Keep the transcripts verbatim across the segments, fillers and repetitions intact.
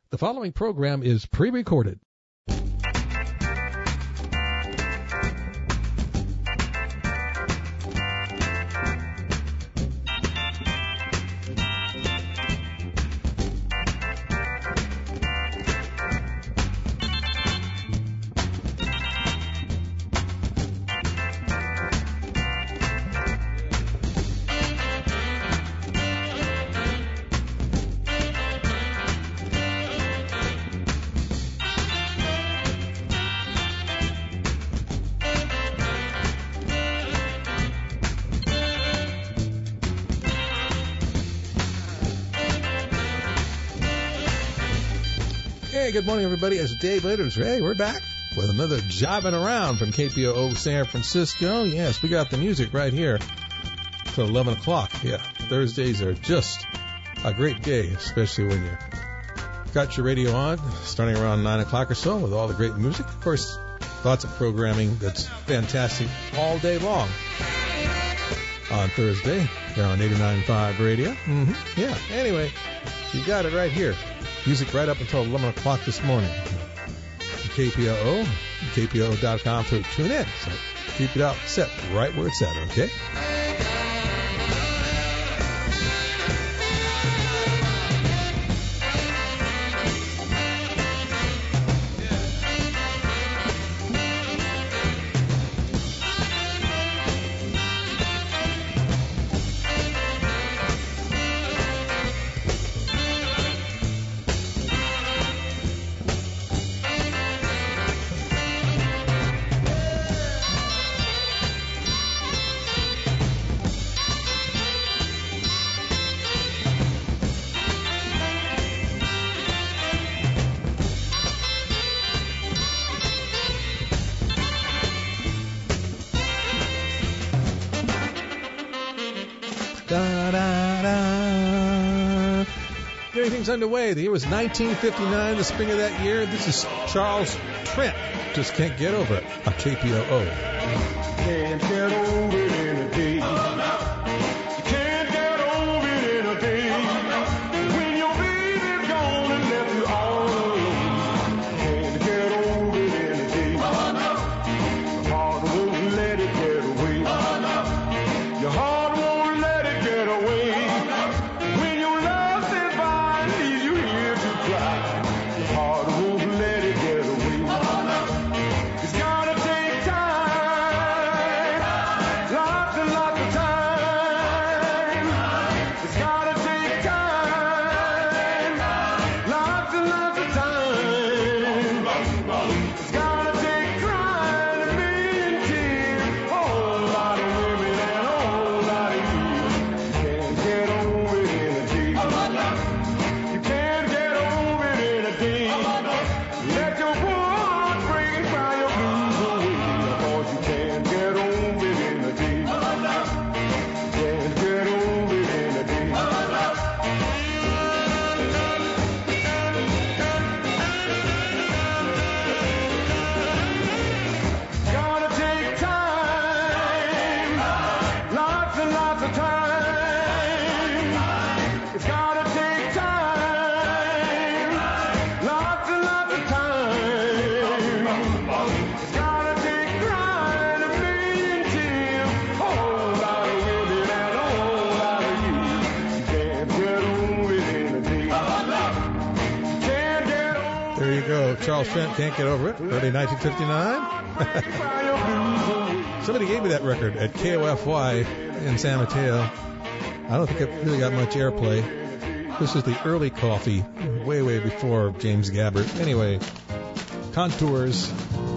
The following program is pre-recorded. Hey, good morning, everybody. As Dave Later's, hey, we're back with another Jiving Around from K P O O San Francisco. Yes, we got the music right here till eleven o'clock. Yeah, Thursdays are just a great day, especially when you got your radio on, starting around nine o'clock or so with all the great music. Of course, lots of programming that's fantastic all day long on Thursday here on eighty-nine point five radio. Mm-hmm. Yeah, anyway, you got it right here. Music right up until eleven o'clock this morning. K P O O, K P O O dot com, so tune in. So keep it out set right where it's at, okay? Underway. The year was nineteen fifty-nine, the spring of that year. This is Charles Trent. Just can't get over it on K P O O. Can't get over it in a day. You can't get over it in a day. When your baby's gone and left you all alone. Can't get over it in a day. Your heart won't let it get away. Your heart won't let it get away. When your love says bye, leaves you here to cry. Your heart won't let it get away. It's gotta take time, lots and lots of time. It's gotta take time, lots and lots of time. It's gotta take crying and being tears, a whole lot of women and a whole lot of years. Can't get over it in a day. You can't get over it in a day. Let your poor heart break and cry your blues away. Cause you can't get over it in a day. Can't get over it in a day. Gotta take time, lots and lots of time. It's gotta take time, lots and lots of time. It's gotta take crying a million tears, a whole lot of women and a whole lot of years. You can't get over it in a day. Can't get over There you go. Charles Trent, Can't Get Over It. Early nineteen fifty-nine. it, cry your blues away. Somebody gave me that record at K O F Y in San Mateo. I don't think it really got much airplay. This is the early coffee, way, way before James Gabbert. Anyway, Contours.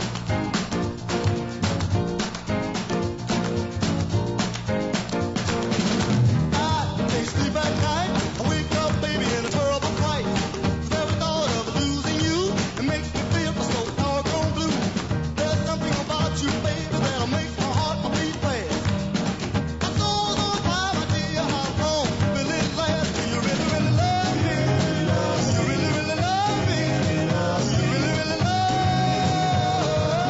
I can't sleep at night. I wake up, baby, in a terrible fright. Never thought of losing you. It makes me feel so doggone blue. There's something about you, baby, that'll make my heart beat fast. I'm so on time, I tell you how long will it last? Do you really, really love me? Do you really, really love me? Do you really, really love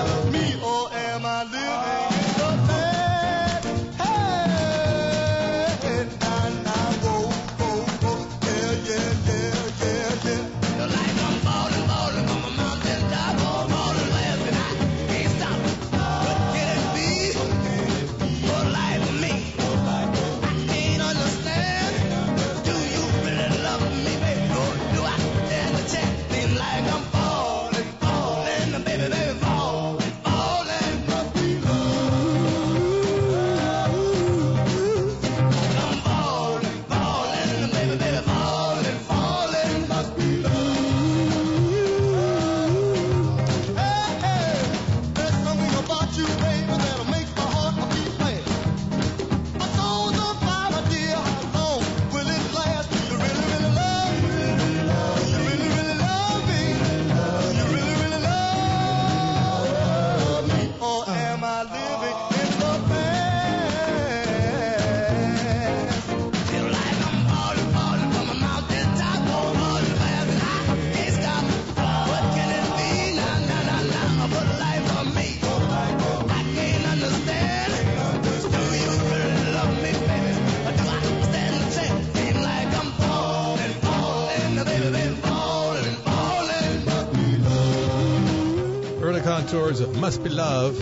contours of Must Be Love.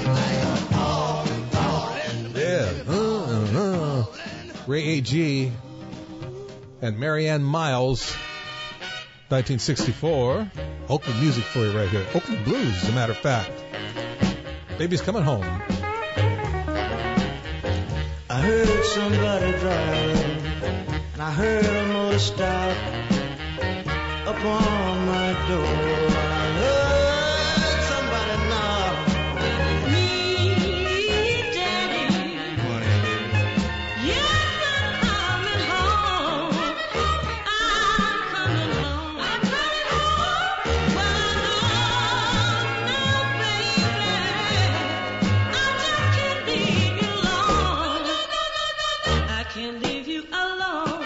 Yeah. Uh, uh. Ray A G and Marianne Miles, nineteen sixty-four. Oakland music for you right here. Oakland blues, as a matter of fact. Baby's coming home. I heard somebody driving, and I heard a motor stop upon my door. I heard somebody knock. Me, Daddy. Yes, I'm coming home. I'm coming home. I'm coming home. Well, now, baby, I just can't leave you alone. I can't leave you alone.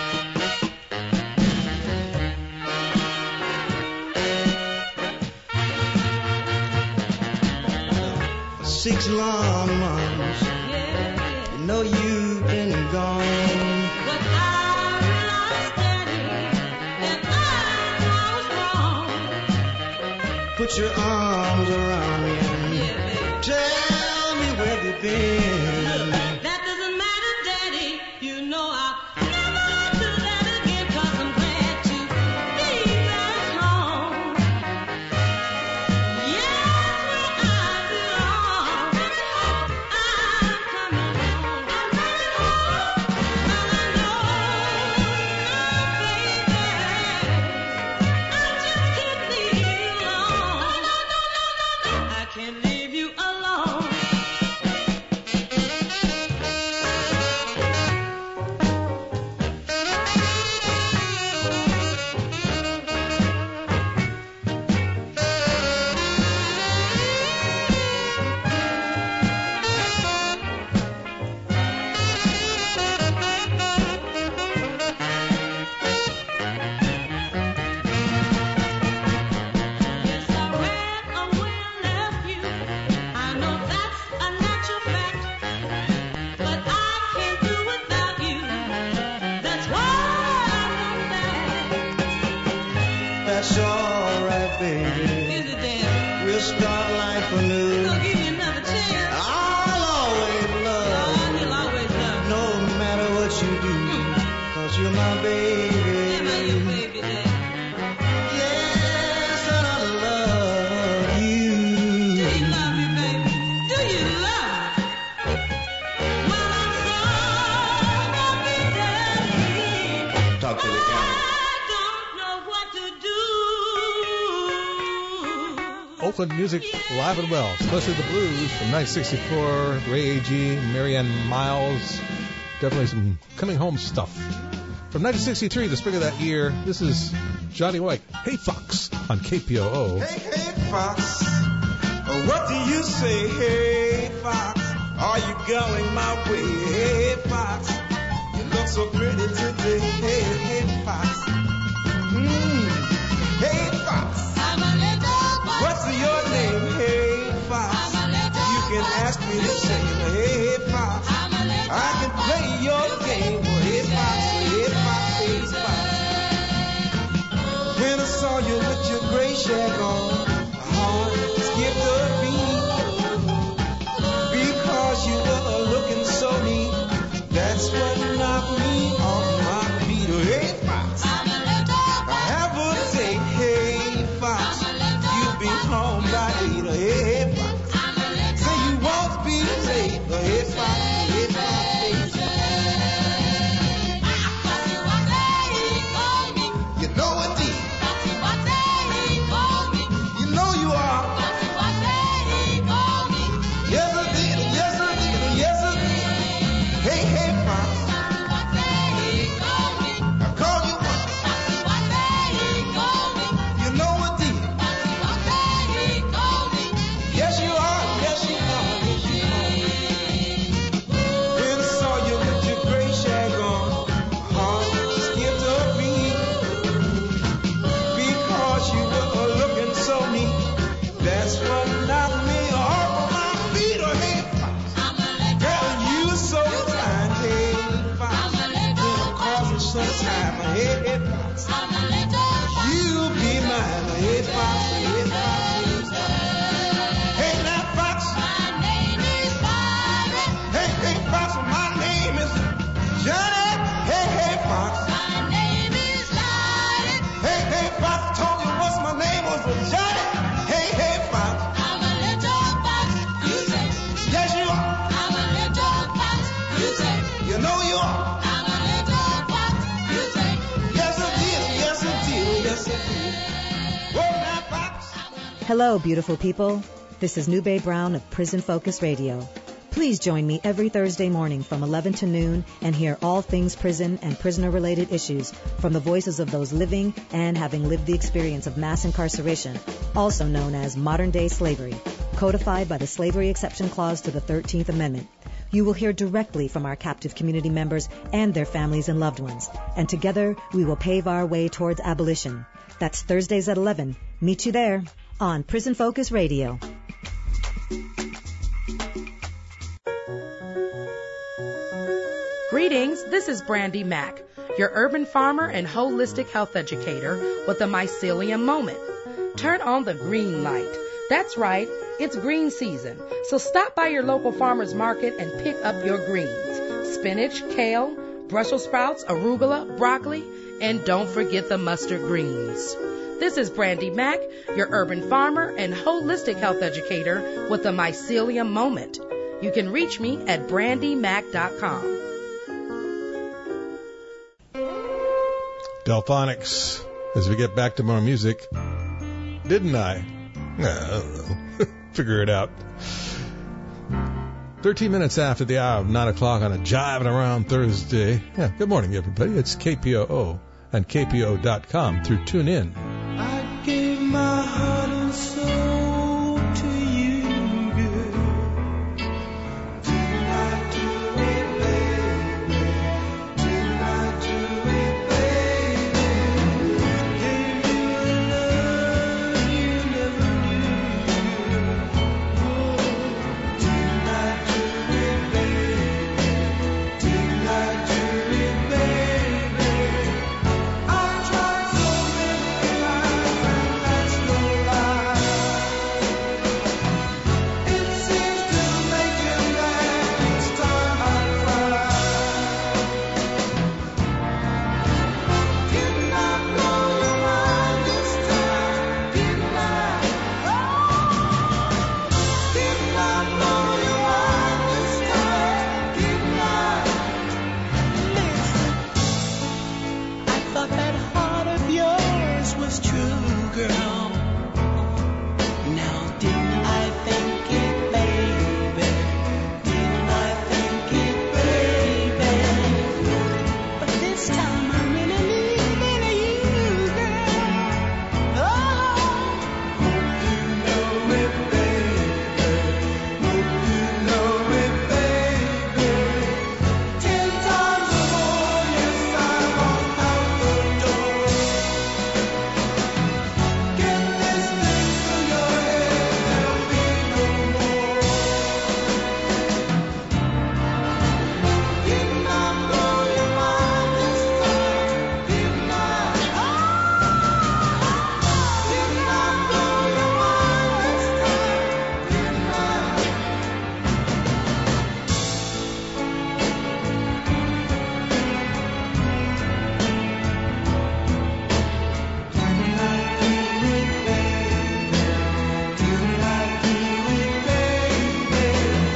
Six long months, Yeah. you know you've been gone. But I realized, Daddy, that I was wrong. Put your arms around me and Yeah, baby. tell me where you've been. That doesn't matter, Daddy. You know I'll never do that again, 'cause I'm glad to be back home. Yes, where I belong. I'm coming home. I'm coming home. Well, I know now, baby, I just can't leave you alone. I can't leave you alone. Yes, I ran away and left you. I know that's a natural fact, but I can't do without you. That's why I'm back. That's all right, baby. Is it, Daddy? We'll start life anew. Gonna give you another chance. I'll always love Oh, you, you'll always love me. no matter what you do, 'cause you're my baby. Am I your baby, Daddy? Yes, and I love Do you. you love me, baby? Do you love me? Well, I'm so happy, Daddy. Talk to the camera. I don't know what to do. Oakland music live and well, especially the blues from nineteen sixty-four. Ray A G, Marianne Miles. Definitely some coming home stuff. From nineteen sixty-three, the spring of that year, this is Johnny White. Hey Fox on K P O O. Hey, hey, Fox, uh, what do you say? Hey, Fox, are you going my way? Hey, Fox, you look so pretty today. Hey, hey, Fox. Mm. Hey, Fox, I'm a little boy. what's your name? Hey, Fox, I'm a little you can ask me the same. Hey, Fox, I'm a little I can play your game. Hey, Fox, hey, Fox, hey, Fox. When I saw you with your gray shag on, my heart skipped a beat. Because you were looking so neat, that's what knocked me off my feet. Oh, hey, Fox, I'm a little I have a date. Hey, Fox, you'll be home by eight. Oh, hey, Fox, I'm a little say you won't be late. Oh, hey, Fox, hey, Fox, hey, Fox. You know it deep. You know you are. Yes, I did. Yes, I did. Yes, I did. Hey, hey, Fox, I called you once. You know it deep. Yes, you are. Yes, you are. Yes, you are. When I saw you with your gray shag on, my heart skipped a beat. Because you were looking so neat, that's what knocked me off my feet. Oh, hey, Fox, girl, you so fine. Hey, Fox, you're causing some time. Hey, hey, Fox, you be mine. Hey, Fox, hey, Fox, hey, Fox. Hello, beautiful people. This is Nube Brown of Prison Focus Radio. Please join me every Thursday morning from eleven to noon and hear all things prison and prisoner-related issues from the voices of those living and having lived the experience of mass incarceration, also known as modern-day slavery, codified by the Slavery Exception Clause to the thirteenth Amendment. You will hear directly from our captive community members and their families and loved ones, and together we will pave our way towards abolition. That's Thursdays at eleven. Meet you there on Prison Focus Radio. Greetings, this is Brandy Mack, your urban farmer and holistic health educator with a mycelium moment. Turn on the green light. That's right, it's green season, so stop by your local farmer's market and pick up your greens. Spinach, kale, Brussels sprouts, arugula, broccoli, and don't forget the mustard greens. This is Brandy Mack, your urban farmer and holistic health educator with a mycelium moment. You can reach me at brandy mack dot com. Delphonics, as we get back to more music. Didn't I? I don't know. Figure it out. thirteen minutes after the hour of nine o'clock on a Jiving Around Thursday. Yeah, good morning, everybody. It's K P O O and K P O dot com through TuneIn. I gave my heart and soul to you, girl. Tonight do it, baby. Tonight do it, baby. Gave you a love you never knew. Oh, tonight do it, baby. Tonight do it, baby. I tried so many times and that's no lie. It seems to make you mad each time I cry. Did not blow your mind this time, didn't I? Did not blow your mind this time, didn't I? Listen, I thought that heart of yours was true, girl. Now didn't I think it, baby? Didn't I think it, baby? But this time I really lean into you, girl. Oh, hope you know it, baby. Hope you know it, baby. Ten times more, yes, I walk out the door. Get this thing through your head, there'll be no more. Didn't I blow your mind this time? Didn't I? Didn't I blow your mind this time? Didn't I? Didn't I do it, baby? Didn't I do it, baby?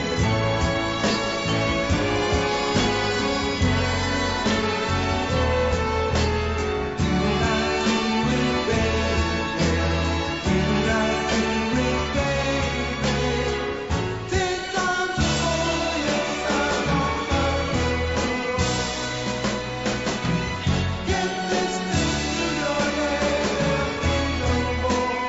Didn't I do it, baby? Didn't I do it, baby? Ten times more, yes, I walk out the door. Get this thing through your head, there'll be no more.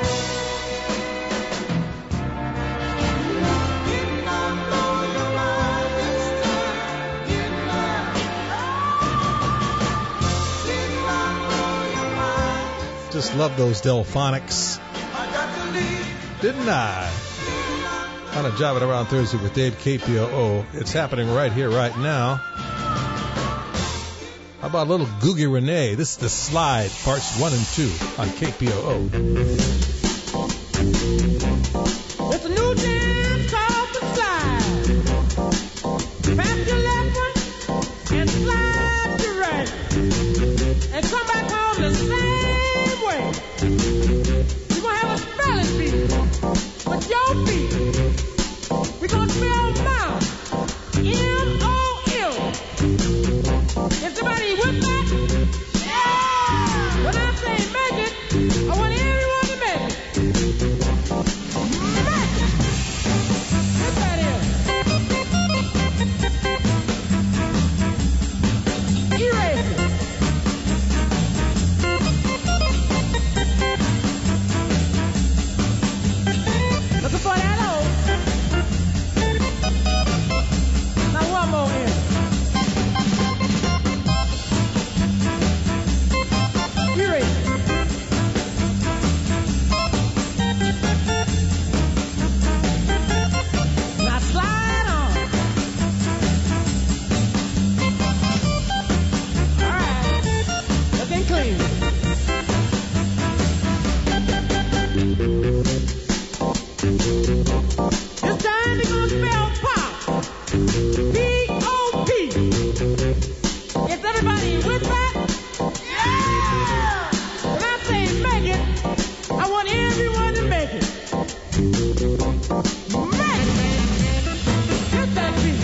Didn't I blow your mind this time? Didn't I? Didn't I blow your mind? Just love those Delphonics. I got to leave. Didn't I? On a Jiving Around Thursday with Dave, K P O O. It's happening right here, right now. How about a little Googie Renee? This is The Slide, parts one and two on K P O O. It's a new dance called the slide. Pass your left one and slide your right. And come back home the same way. You're going to have a spelling bee with your feet. We're going to spell mouth. M O M. Is somebody with that? Yeah! When I say make it, I want everyone to make it. I want everyone to make it. Make it. Hit that beat.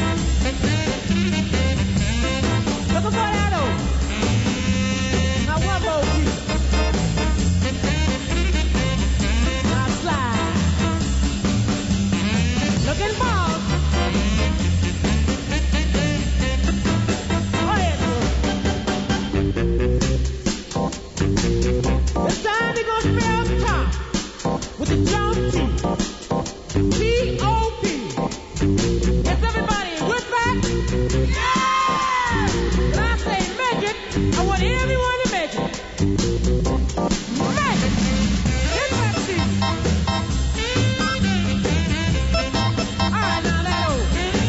Looking for that old. Now one more beat. Now slide. Looking for. Go ahead, bro. This time we gonna spell top with the jump T. T O P. Is everybody with that? Yeah! When I say make it, I want everyone to make it. Make it. Hit that beat. All right, now that old.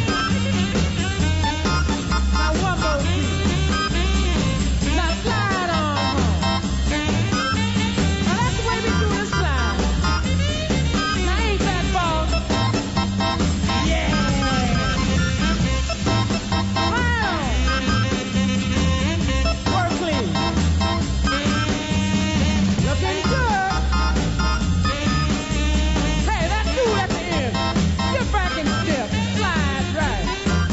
Now one more beat. Now slide on home. Now that's the way we do the slide. Now ain't that boss? Yeah. Wow. Work clean. Looking good. Hey, that's cool at the end. Get back and step. Slide right.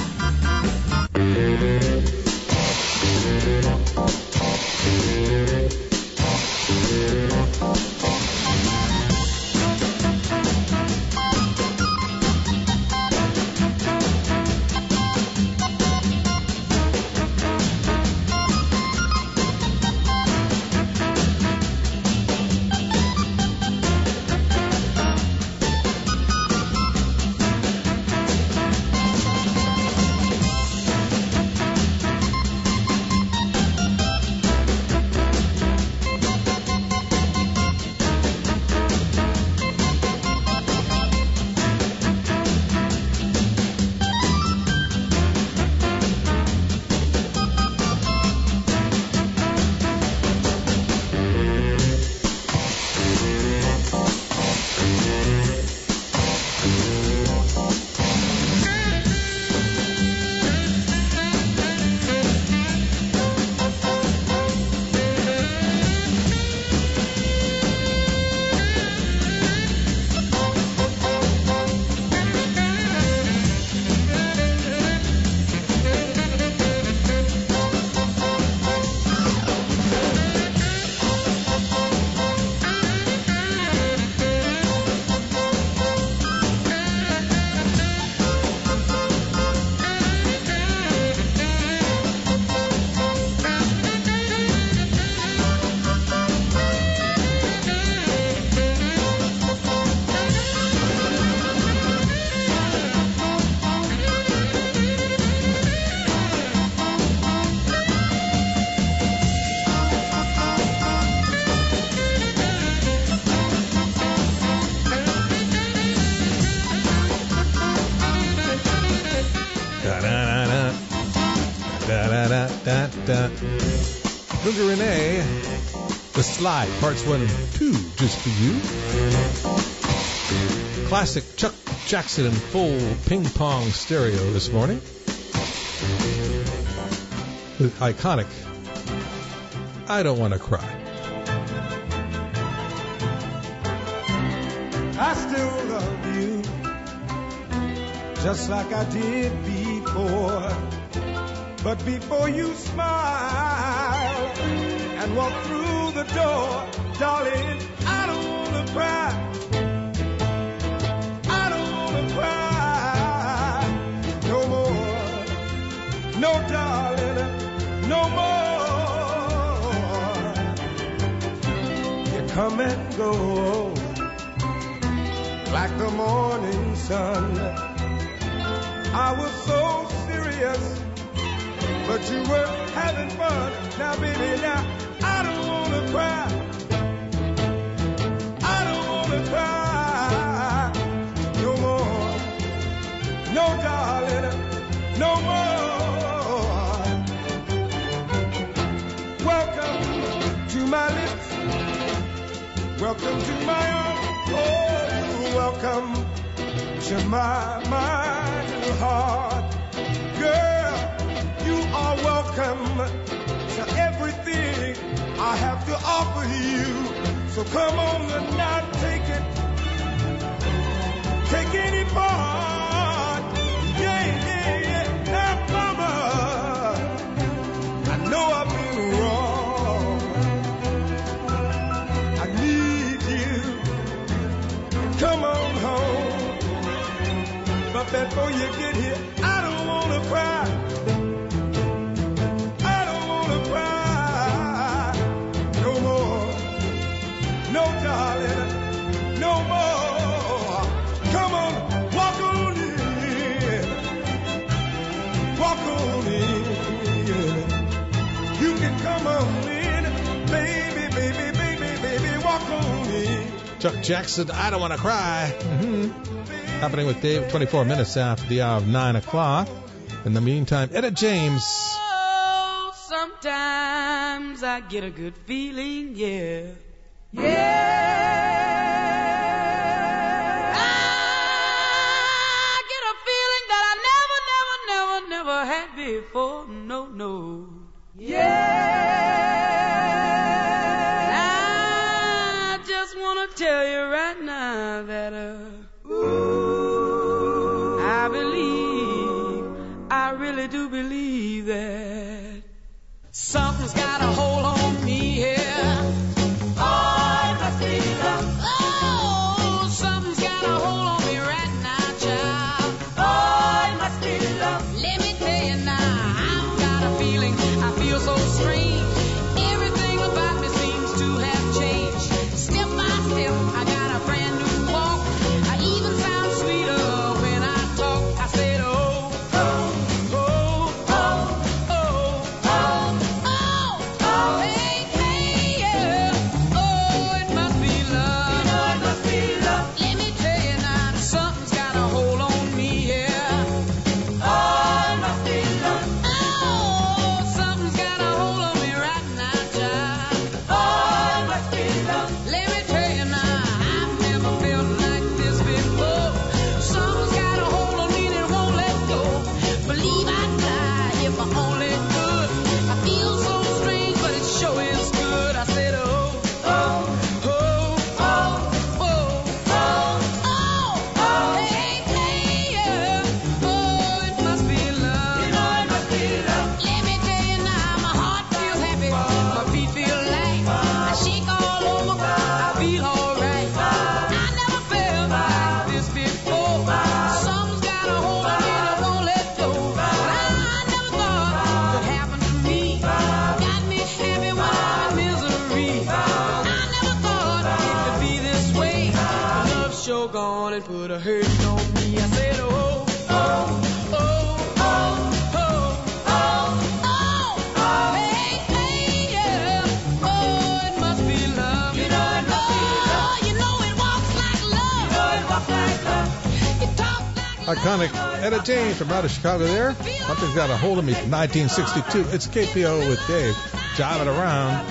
Da-da-da-da. Da-da-da-da-da. Booger Renee, The Slide, parts one and two, just for you. Classic Chuck Jackson in full ping pong stereo this morning. The iconic I Don't Want to Cry. I still love you, just like I did before. But before you smile and walk through the door, darling, I don't want to cry. I don't want to cry no more. No, darling, no more. You come and go like the morning sun. I was so serious, but you were having fun. Now, baby, now, I don't want to cry. I don't want to cry no more. No, darling, no more. Welcome to my lips. Welcome to my arms. Oh, welcome to my mind and heart. Girl, you are welcome to everything I have to offer you. So come on and not take it, take any part. Yeah, yeah, yeah. Now, mama, I know I've been wrong. I need you. Come on home. But before you get here, I don't want to cry. I don't want to cry no more. No, darling, no more. Come on, walk on in. Walk on in. You can come on in. Baby, baby, baby, baby, walk on in. Chuck Jackson, I don't want to cry. Mm-hmm. Happening with Dave, twenty-four minutes after the hour of nine o'clock. In the meantime, Etta James. Oh, sometimes I get a good feeling, yeah. Yeah. I get a feeling that I never, never, never, never had before. No, no. Yeah. I just want to tell you right now that, uh, ooh, I believe, I really do believe that something's got a hold on me here. Oh, it must be love. Oh, something's got a hold on me right now, child. Oh, it must be love. Let me tell you now, I've got a feeling, I feel so strange. Everything about me seems to have changed. Step by step, I got a brand new walk. I even sound sweeter when I talk. I said, oh, oh, oh, oh, oh, oh, oh, oh, hey, hey, yeah. Oh, it must be love. You know it must be love. Let me tell you now, something's got a hold on me here. Oh, it must be love. Oh, something's got a hold on me right now, child. Oh, it must be love. Let me tell you now, I've never felt like this before. Something's got a hold on me that won't let go. Believe I'd die if I only could. I feel so strange, but it sure is good. I said, oh, oh, oh, oh, oh, oh, oh, oh, hey, hey, yeah. Oh, it must be love. You know it must be love. Let me tell you now, my heart feels happy, my feet feel light. I shake all over, I feel alright. I never felt like this before. Something's got a hold on me that won't let go. I never thought it could happen to me. Got me happy when I'm in misery. I never thought it could be this way. Love sure gone and put a hurt on me. I said, oh, oh, oh, oh, oh, oh, oh, hey, hey, yeah. Oh, it must be love. You know it must be love. You know it walks like love. You know it walks like love. It talks like Iconic Etta James from out of Chicago there. Something's got a hold of me from nineteen sixty-two. It's K P O with Dave. Jiving around.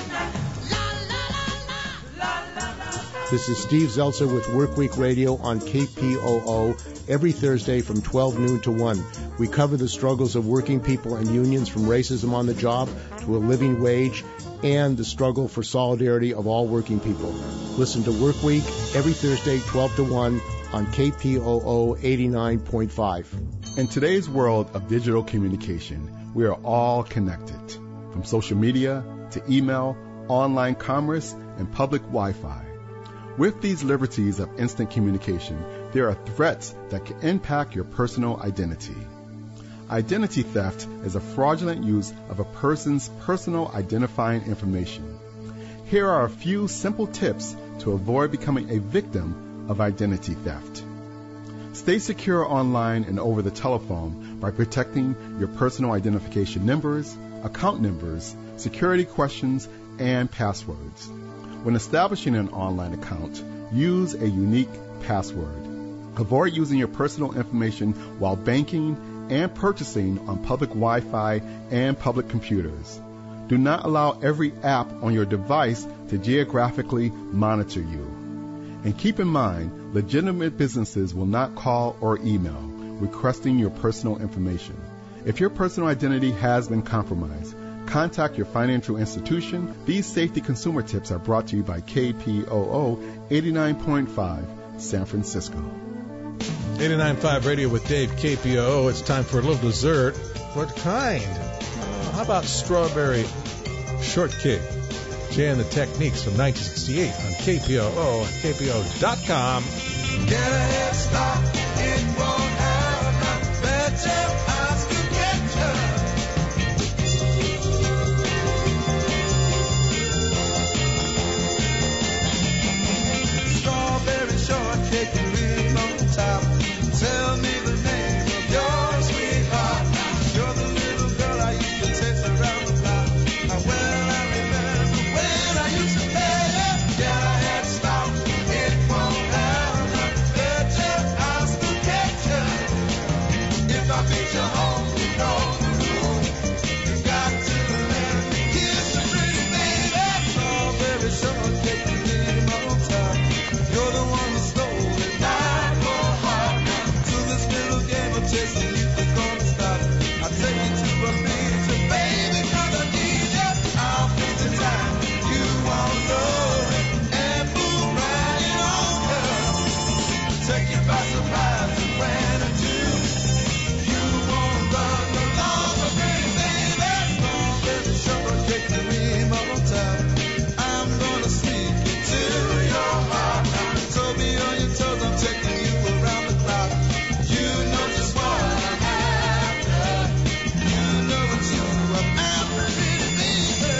This is Steve Zeltzer with Workweek Radio on K P O O every Thursday from twelve noon to one. We cover the struggles of working people and unions, from racism on the job to a living wage, and the struggle for solidarity of all working people. Listen to Workweek every Thursday, twelve to one on K P O O eighty-nine point five. In today's world of digital communication, we are all connected, from social media to email, online commerce, and public Wi-Fi. With these liberties of instant communication, there are threats that can impact your personal identity. Identity theft is a fraudulent use of a person's personal identifying information. Here are a few simple tips to avoid becoming a victim of identity theft. Stay secure online and over the telephone by protecting your personal identification numbers, account numbers, security questions, and passwords. When establishing an online account, use a unique password. Avoid using your personal information while banking and purchasing on public Wi-Fi and public computers. Do not allow every app on your device to geographically monitor you. And keep in mind, legitimate businesses will not call or email requesting your personal information. If your personal identity has been compromised, contact your financial institution. These safety consumer tips are brought to you by K P O O eighty-nine point five San Francisco. eighty-nine point five Radio with Dave, K P O O. It's time for a little dessert. What kind? Uh, how about strawberry shortcake? Jay and the Techniques from nineteen sixty-eight on K P O O at K P O dot com. Get a head start, it won't have better eyes to get you. Strawberry shortcake and cream on top. Tell me the name of your sweetheart. You're the little girl I used to chase around the block. Now, well, I remember when I used to play. Get a head start, it won't have better eyes to get you. If I beat you home, you know the rule. You got to let me kiss you, pretty baby. Strawberry shortcake and cream on top. You're the one who stole it, not for heart. To this little game of chasing you is gonna stop. I'll take you to a picture, baby, 'cause I need you. I'll fix the time, you won't know it, and move right on, girl. Take you by surprise, and when I do, you won't run no longer, pretty baby. Strawberry shortcake and cream on top. I'm gonna sneak into your heart. So be on your toes, I'm taking you around the clock. You know just what I'm after. You know what you are after, pretty baby.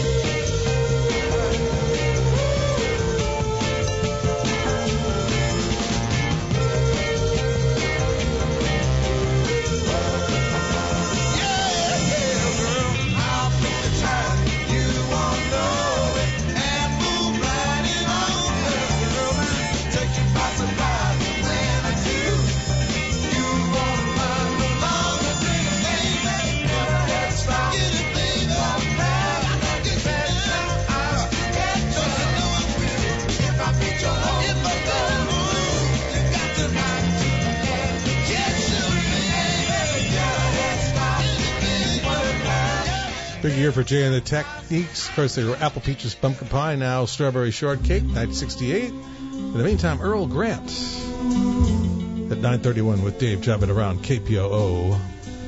Yeah, yeah, girl, I'll pick the time. You won't know it, and move right in on, girl. Take you by surprise, and when I do, you won't run no longer, pretty baby. Never head stop, get it, baby. Won't have get better eyes to get you. Know I will if I beat your home. If I go home, you got to knock to get get you, baby. Never head stop, baby. Won't have. Big year for Jay and the Techniques. Of course, they were Apple Peaches Pumpkin Pie, now Strawberry Shortcake, nineteen sixty-eight. In the meantime, Earl Grant at nine thirty-one with Dave jobbing around K P O O.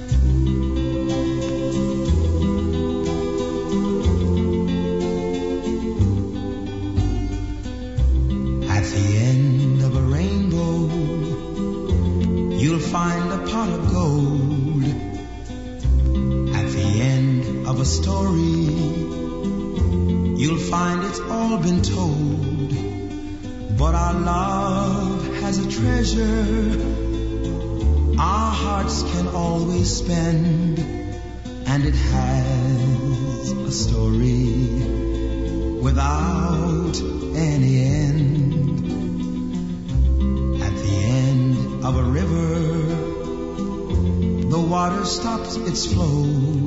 At the end of a rainbow, you'll find a pot of gold. At the end of a story, you'll find it's all been told. But our love has a treasure our hearts can always spend, and it has a story without any end. At the end of a river, the water stops its flow.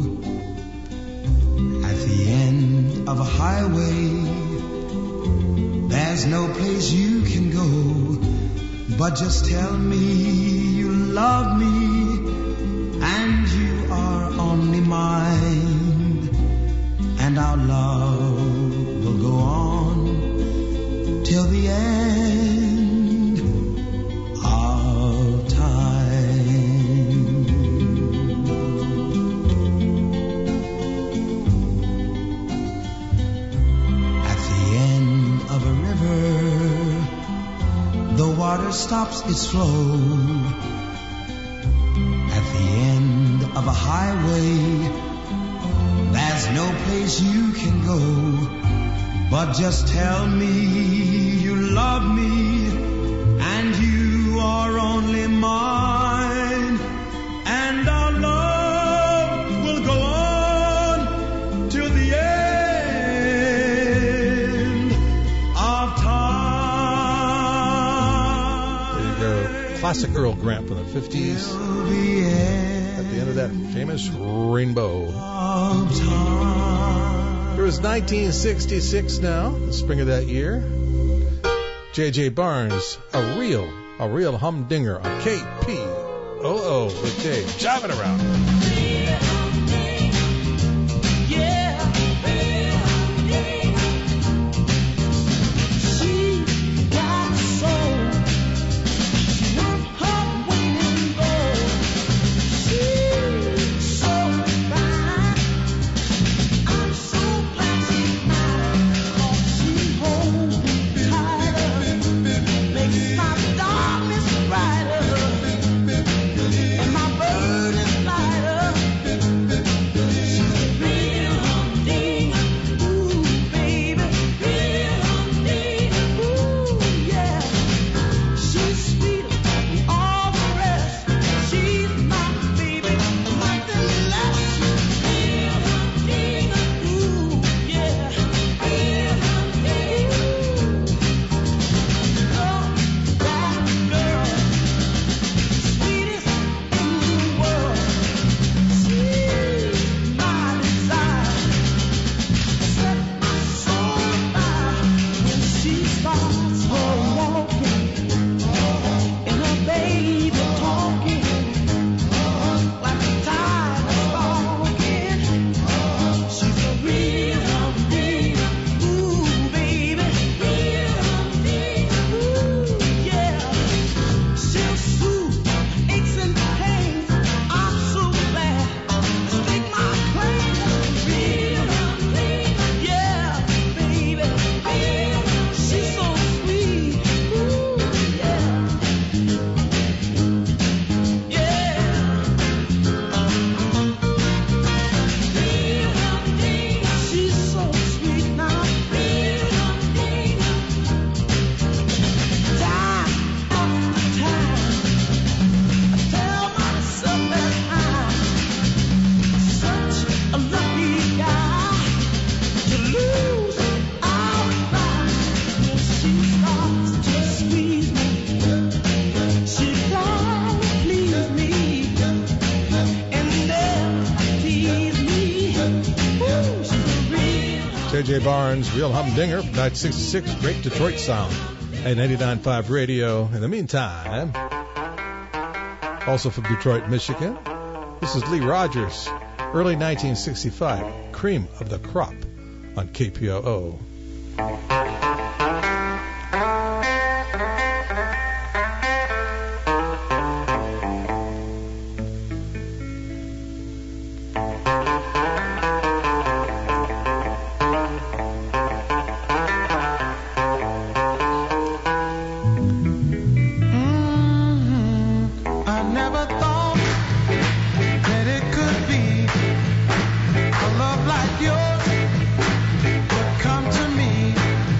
At the end of a highway, there's no place you can go. But just tell me you love me, and you are only mine, and our love will go on till the end of time. At the end of a river, the water stops its flow. At the end of a highway, there's no place you can go. But just tell me you love me, and you are only mine, and our love will go on till the end of time. There you go. Classic Earl Grant from the fifties. At the end of that famous rainbow. It was nineteen sixty-six now, the spring of that year. J J Barnes, a real, a real humdinger on K P O O with Dave. Jobbing around. Yeah. J J Barnes, Real Humdinger, nineteen sixty-six, great Detroit sound. At ninety-nine point five Radio. In the meantime, also from Detroit, Michigan, this is Lee Rogers, early nineteen sixty-five, Cream of the Crop on K P O O. Come to me.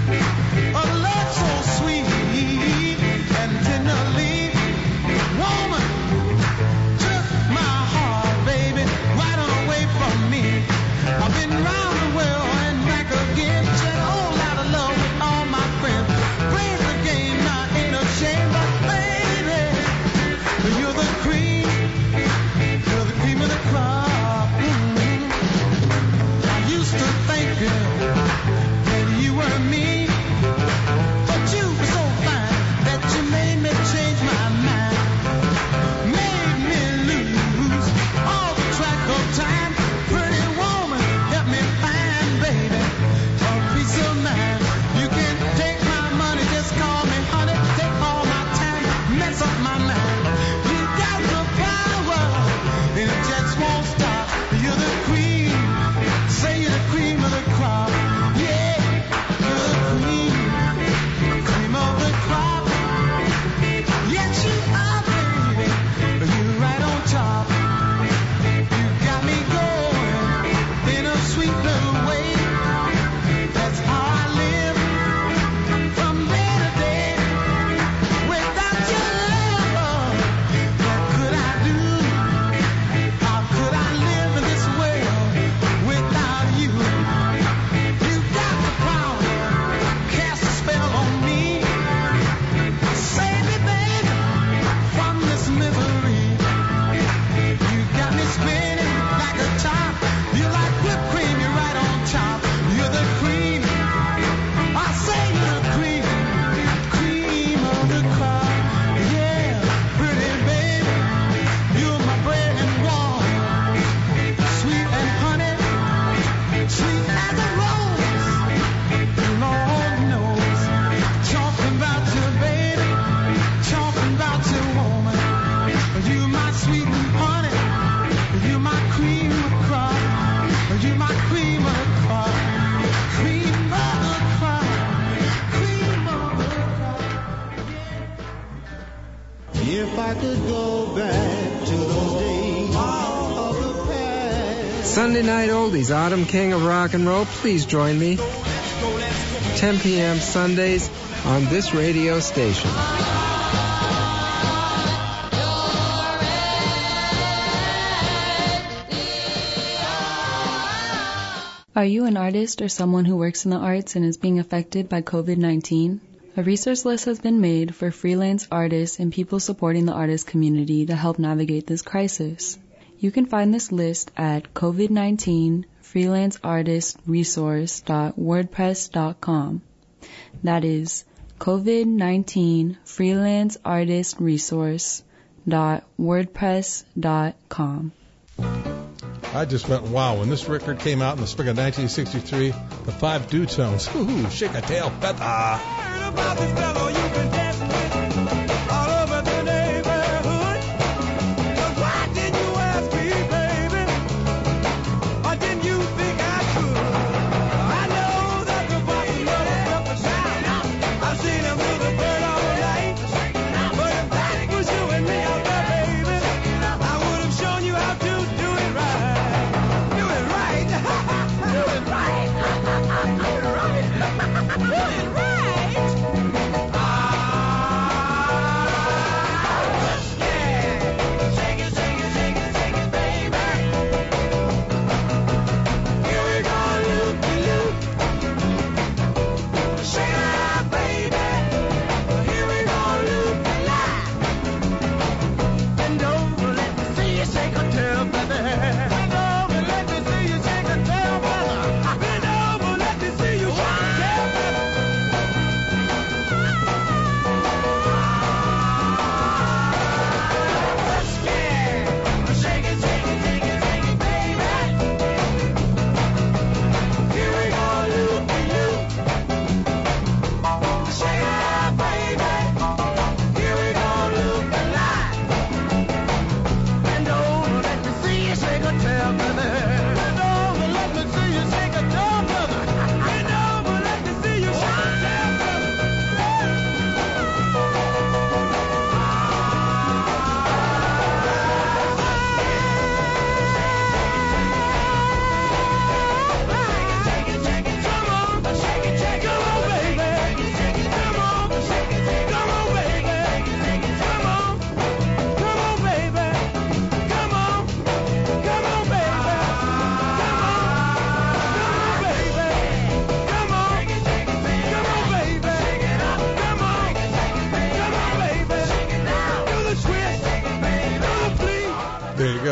If I could go back to those days of the past. Sunday Night Oldies, Autumn King of Rock and Roll. Please join me. ten p.m. Sundays on this radio station. Are you an artist or someone who works in the arts and is being affected by covid nineteen? A resource list has been made for freelance artists and people supporting the artist community to help navigate this crisis. You can find this list at covid nineteen freelance artist resource dot wordpress dot com. That is covid nineteen freelance artist resource dot wordpress dot com. I just went, wow, when this record came out in the spring of nineteen sixty-three, the Five Dutones, ooh, shake a tail feather. About this fellow you've been dancing with all over the neighborhood. But why didn't you ask me, baby? Or didn't you think I could? I know that the boss never stepped aside. I've seen him with a bird all night. But if that was you and me out there, baby, I would have shown you how to do it right. Do it right. Do it right. Do it right. Do it right.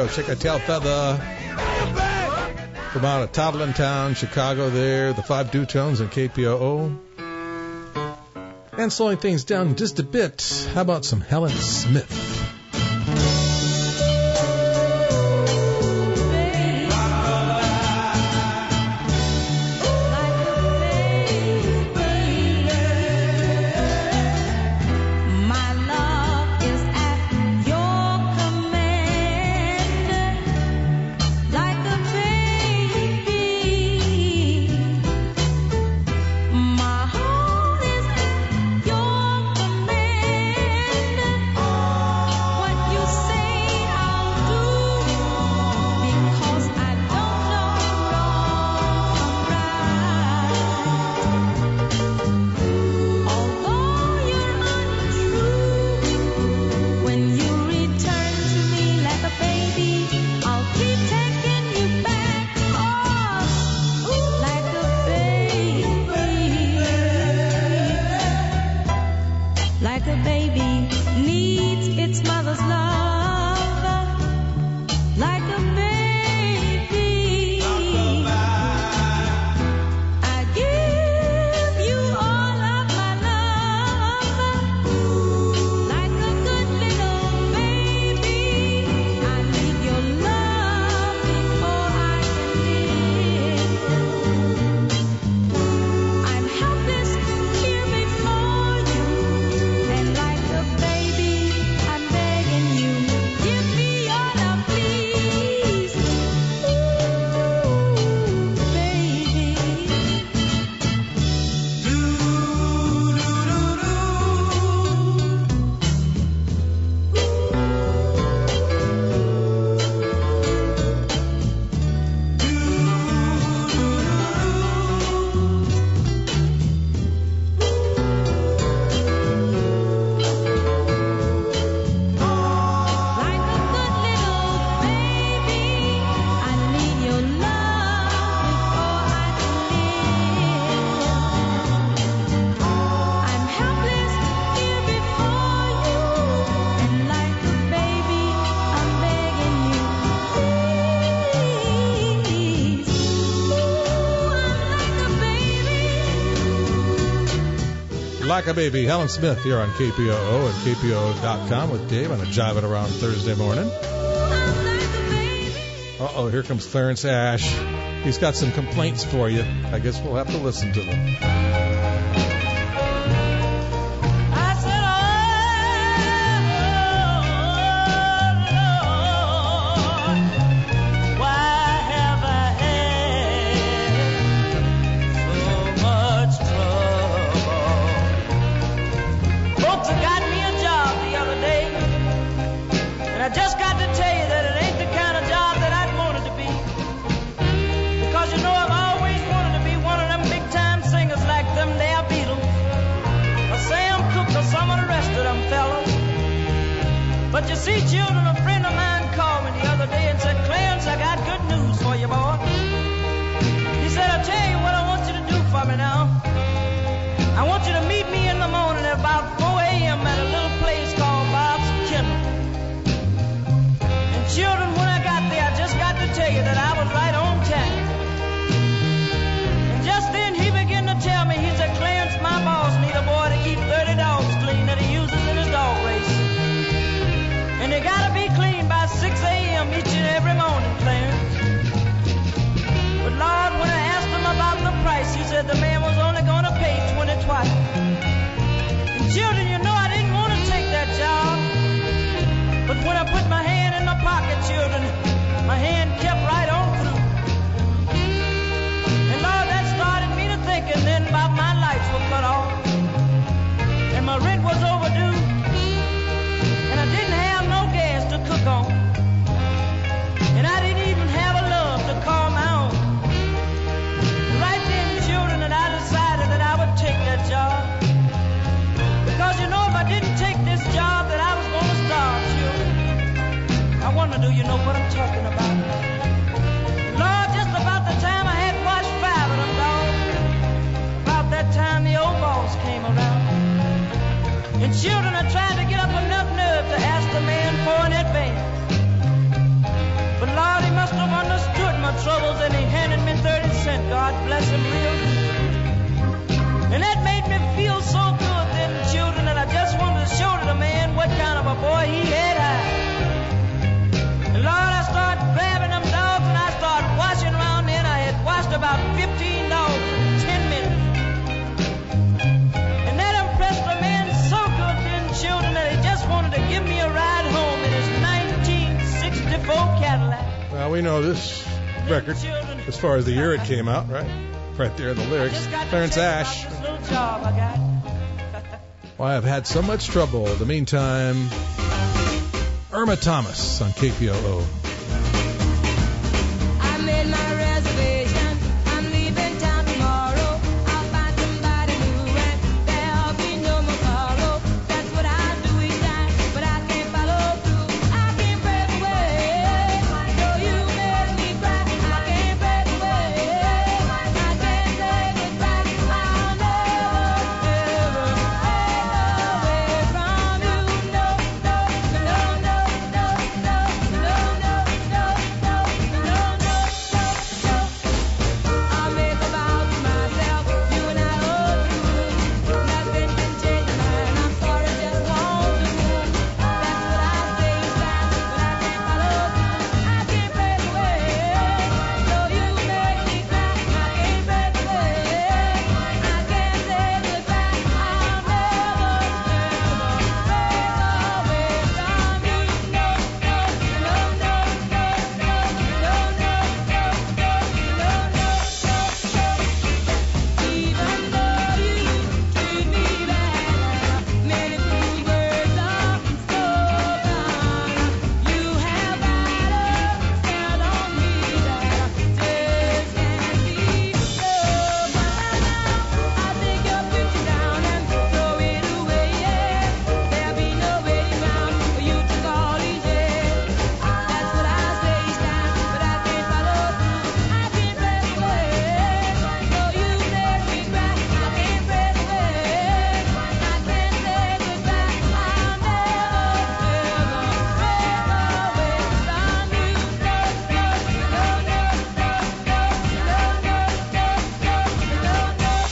Radio. Check out Tail Feather from out of Toddlin Town, Chicago there. The five Dutones and K P O O. And slowing things down just a bit, how about some Helen Smith? Like a Baby, Helen Smith here on K P O O and K P O O dot com with Dave on a Jiving Around Thursday morning. Uh-oh, here comes Clarence Ash. He's got some complaints for you. I guess we'll have to listen to them. But you see, children, a friend of mine called me the other day and said, Clarence, I got good news for you, boy. He said, I'll tell you what I want you to do for me now. I want you to meet me in the morning at about four a.m. at a little place called Bob's Kennel. And children, when I got there, I just got to tell you that I was right on time. And just then he began to tell me, he said, Clarence, my boss need a boy to keep thirty dogs clean that he uses in his dog race. And they gotta be clean by six a.m. each and every morning, Clarence. But Lord, when I asked him about the price, he said the man was only gonna pay twenty twice. And children, you know I didn't want to take that job. But when I put my hand in my pocket, children, my hand kept right on through. And Lord, that started me to thinking then about my lights were cut off. And my rent was overdue. And I didn't have no gas to cook on. And I didn't even have a love to call my own. Right then, children, and I decided that I would take that job. Because you know, if I didn't take this job, that I was going to starve, children. I wonder, do you know what I'm talking about? Lord, just about the time I had watched five of them dogs, about that time the old boss came around. And children, I tried to get up enough nerve to ask the man for an advance. my troubles, and he handed me thirty cents. God bless him real good. And that made me feel so good, then, children, that I just wanted to show to the man what kind of a boy he had had. And Lord, I started grabbing them dogs, and I started washing around then. I had washed about fifteen dogs in ten minutes. And that impressed the man so good, then, children, that he just wanted to give me a ride home in his nineteen sixty-four Cadillac. Well, we know this record as far as the year it came out, right? Right there in the lyrics. Clarence Ash. Job I got. Why I've had so much trouble. In the meantime, Irma Thomas on K P O O. I made my reservation. I'm leaving town tomorrow. I'll find somebody new and there'll be no more sorrow. That's what I do each time, but I can't follow through. I can't break away. So you make me cry. I can't break away. I can't say goodbye. I'll never, ever, away from you. No, no, no, no, no, no, no, no, no, no, no, no, no. I'll make a vow to myself, you and I are through. Nothing can change my mind. I'm sorry, just won't do. That's what I say each time, but I can't follow through. I can't break away. So you make me cry. I can't break away. I can't say goodbye. I'll never, ever break away from you. No, no, no, no, no, no, no, no, no, no, no, no, no. Even though you treat me bad, many fool words are spoken. You have got a spell on me that just can't be broken. I take your picture down and throw it away. There'll be no way round for you to call easy. That's what I say each time, but I can't follow through. I can't break away. So you make me cry. I can't break away. I can't say goodbye. I'll never, ever break away from you. No, no, no, no, no, no, no, no, no, no, no, no, no.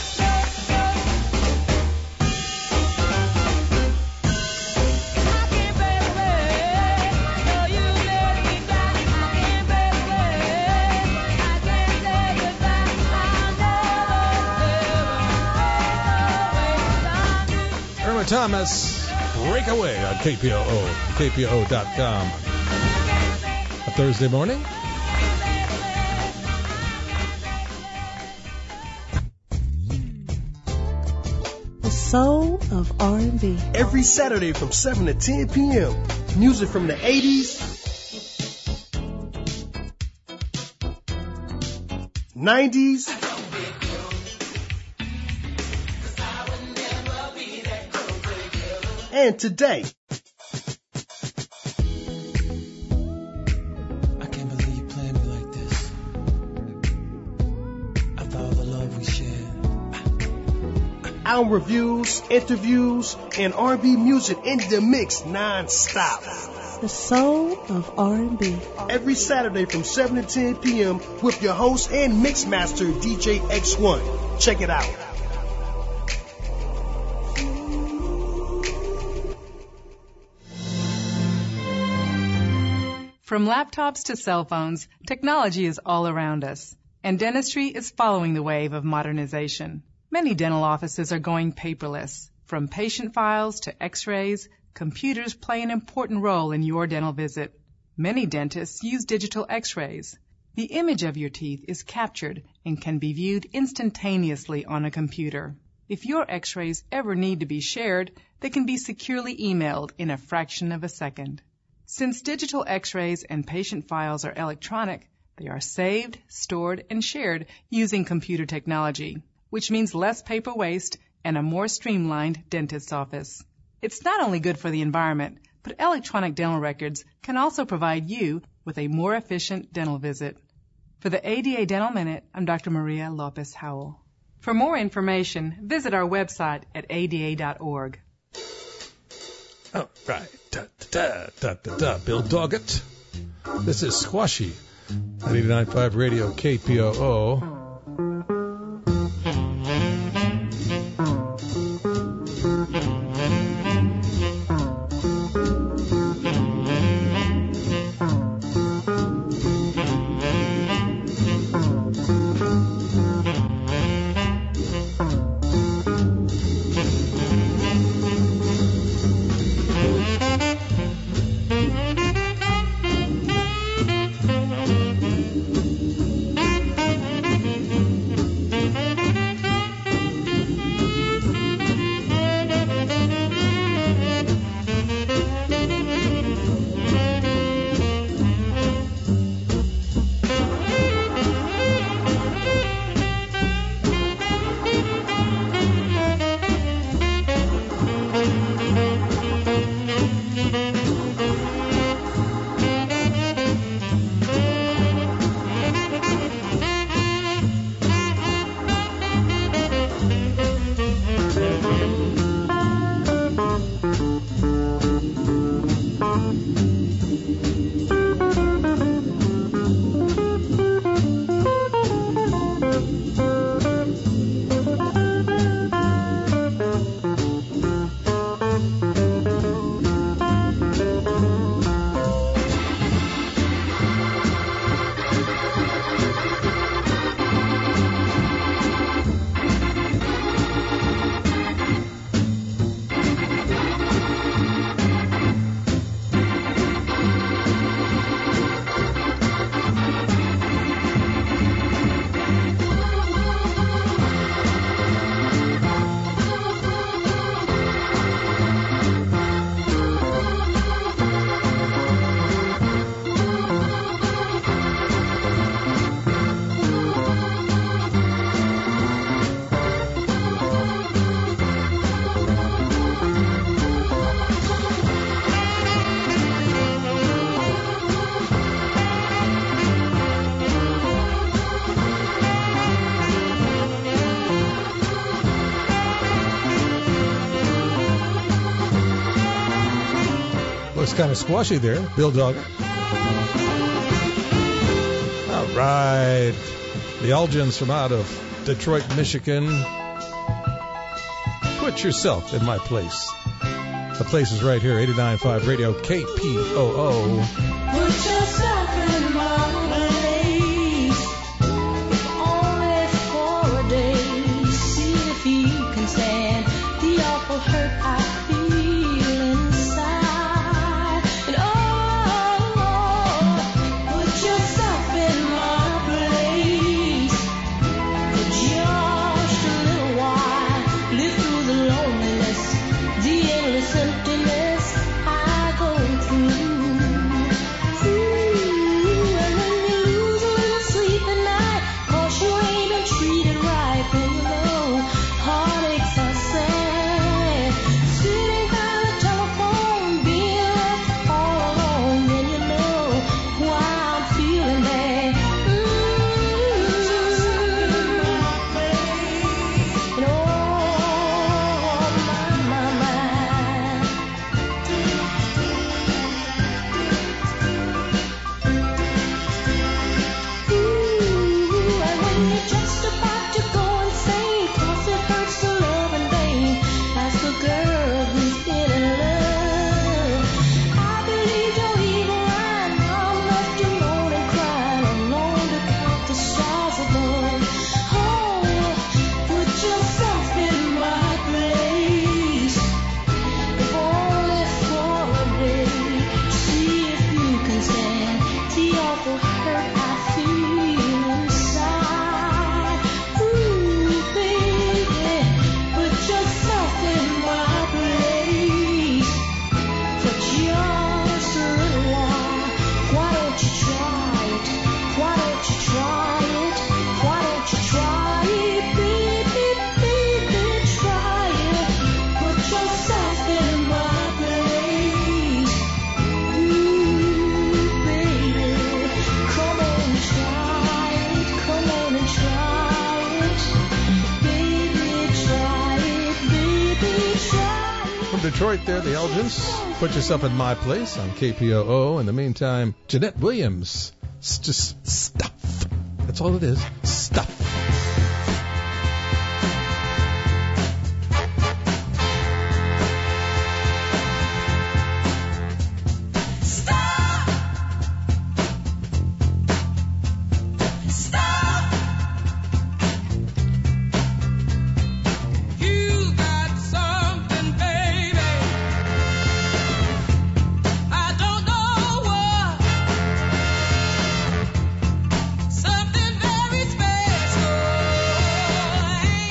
I can't break away. So you make me cry. I can't break away. I can't say goodbye. I'll never, ever break away from you. Irma Thomas, Break Away on K P O O, K P O O dot com. A Thursday morning. The soul of R and B. Every Saturday from seven to ten p.m. Music from the eighties, nineties, and today. I can't believe you planned me like this. After all the love we shared. Album reviews, interviews, and R and B music in the mix non-stop. The soul of R and B. Every Saturday from seven to ten p.m. with your host and mixmaster D J X one. Check it out. From laptops to cell phones, technology is all around us, and dentistry is following the wave of modernization. Many dental offices are going paperless. From patient files to x-rays, computers play an important role in your dental visit. Many dentists use digital x-rays. The image of your teeth is captured and can be viewed instantaneously on a computer. If your x-rays ever need to be shared, they can be securely emailed in a fraction of a second. Since digital x-rays and patient files are electronic, they are saved, stored, and shared using computer technology, which means less paper waste and a more streamlined dentist's office. It's not only good for the environment, but electronic dental records can also provide you with a more efficient dental visit. For the A D A Dental Minute, I'm Doctor Maria Lopez Howell. For more information, visit our website at A D A dot org. All right. Da, da, da, da, da, da. Bill Doggett. This is Squashy. ninety-nine point five Radio K P O O. Looks kind of squashy there, Bill Dogger. All right. The Elgins from out of Detroit, Michigan. Put yourself in my place. The place is right here, eighty-nine point five Radio K P O O. Put yourself in my place, only for a day. See if you can stand the awful hurt I feel inside. And oh, put yourself in my place for just a little while. Live through the loneliness, the endless emptiness I go through. Detroit there, the Elgins. Put yourself in my place on K P O O. In the meantime, Jeanette Williams It's just stuff. That's all it is. Stuff. Something very special.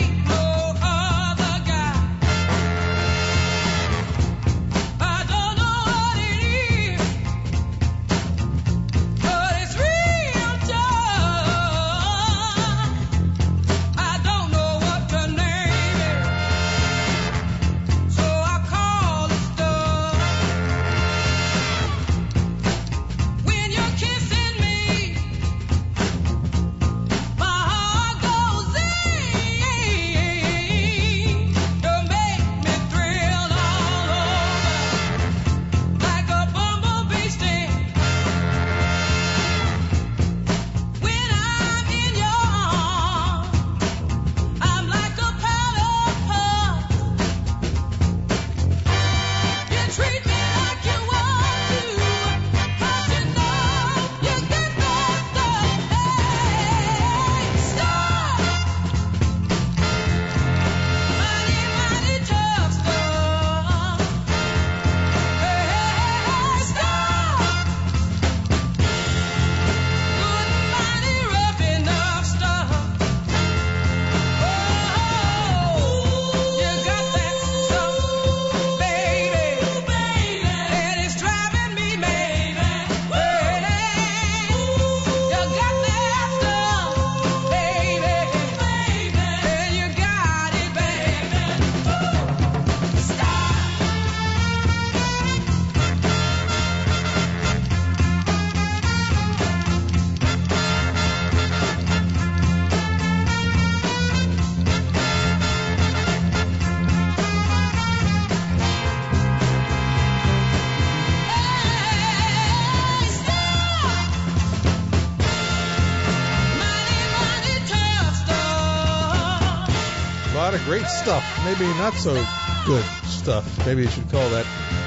lot of great stuff. Maybe not so good stuff. Maybe you should call that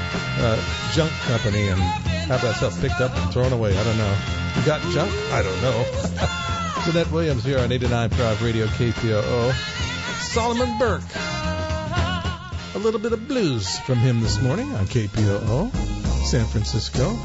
uh, junk company and have that stuff picked up and thrown away. I don't know. You got junk? I don't know. Jeanette Williams here on eighty-nine point five Radio K P O O. Solomon Burke. A little bit of blues from him this morning on K P O O, San Francisco.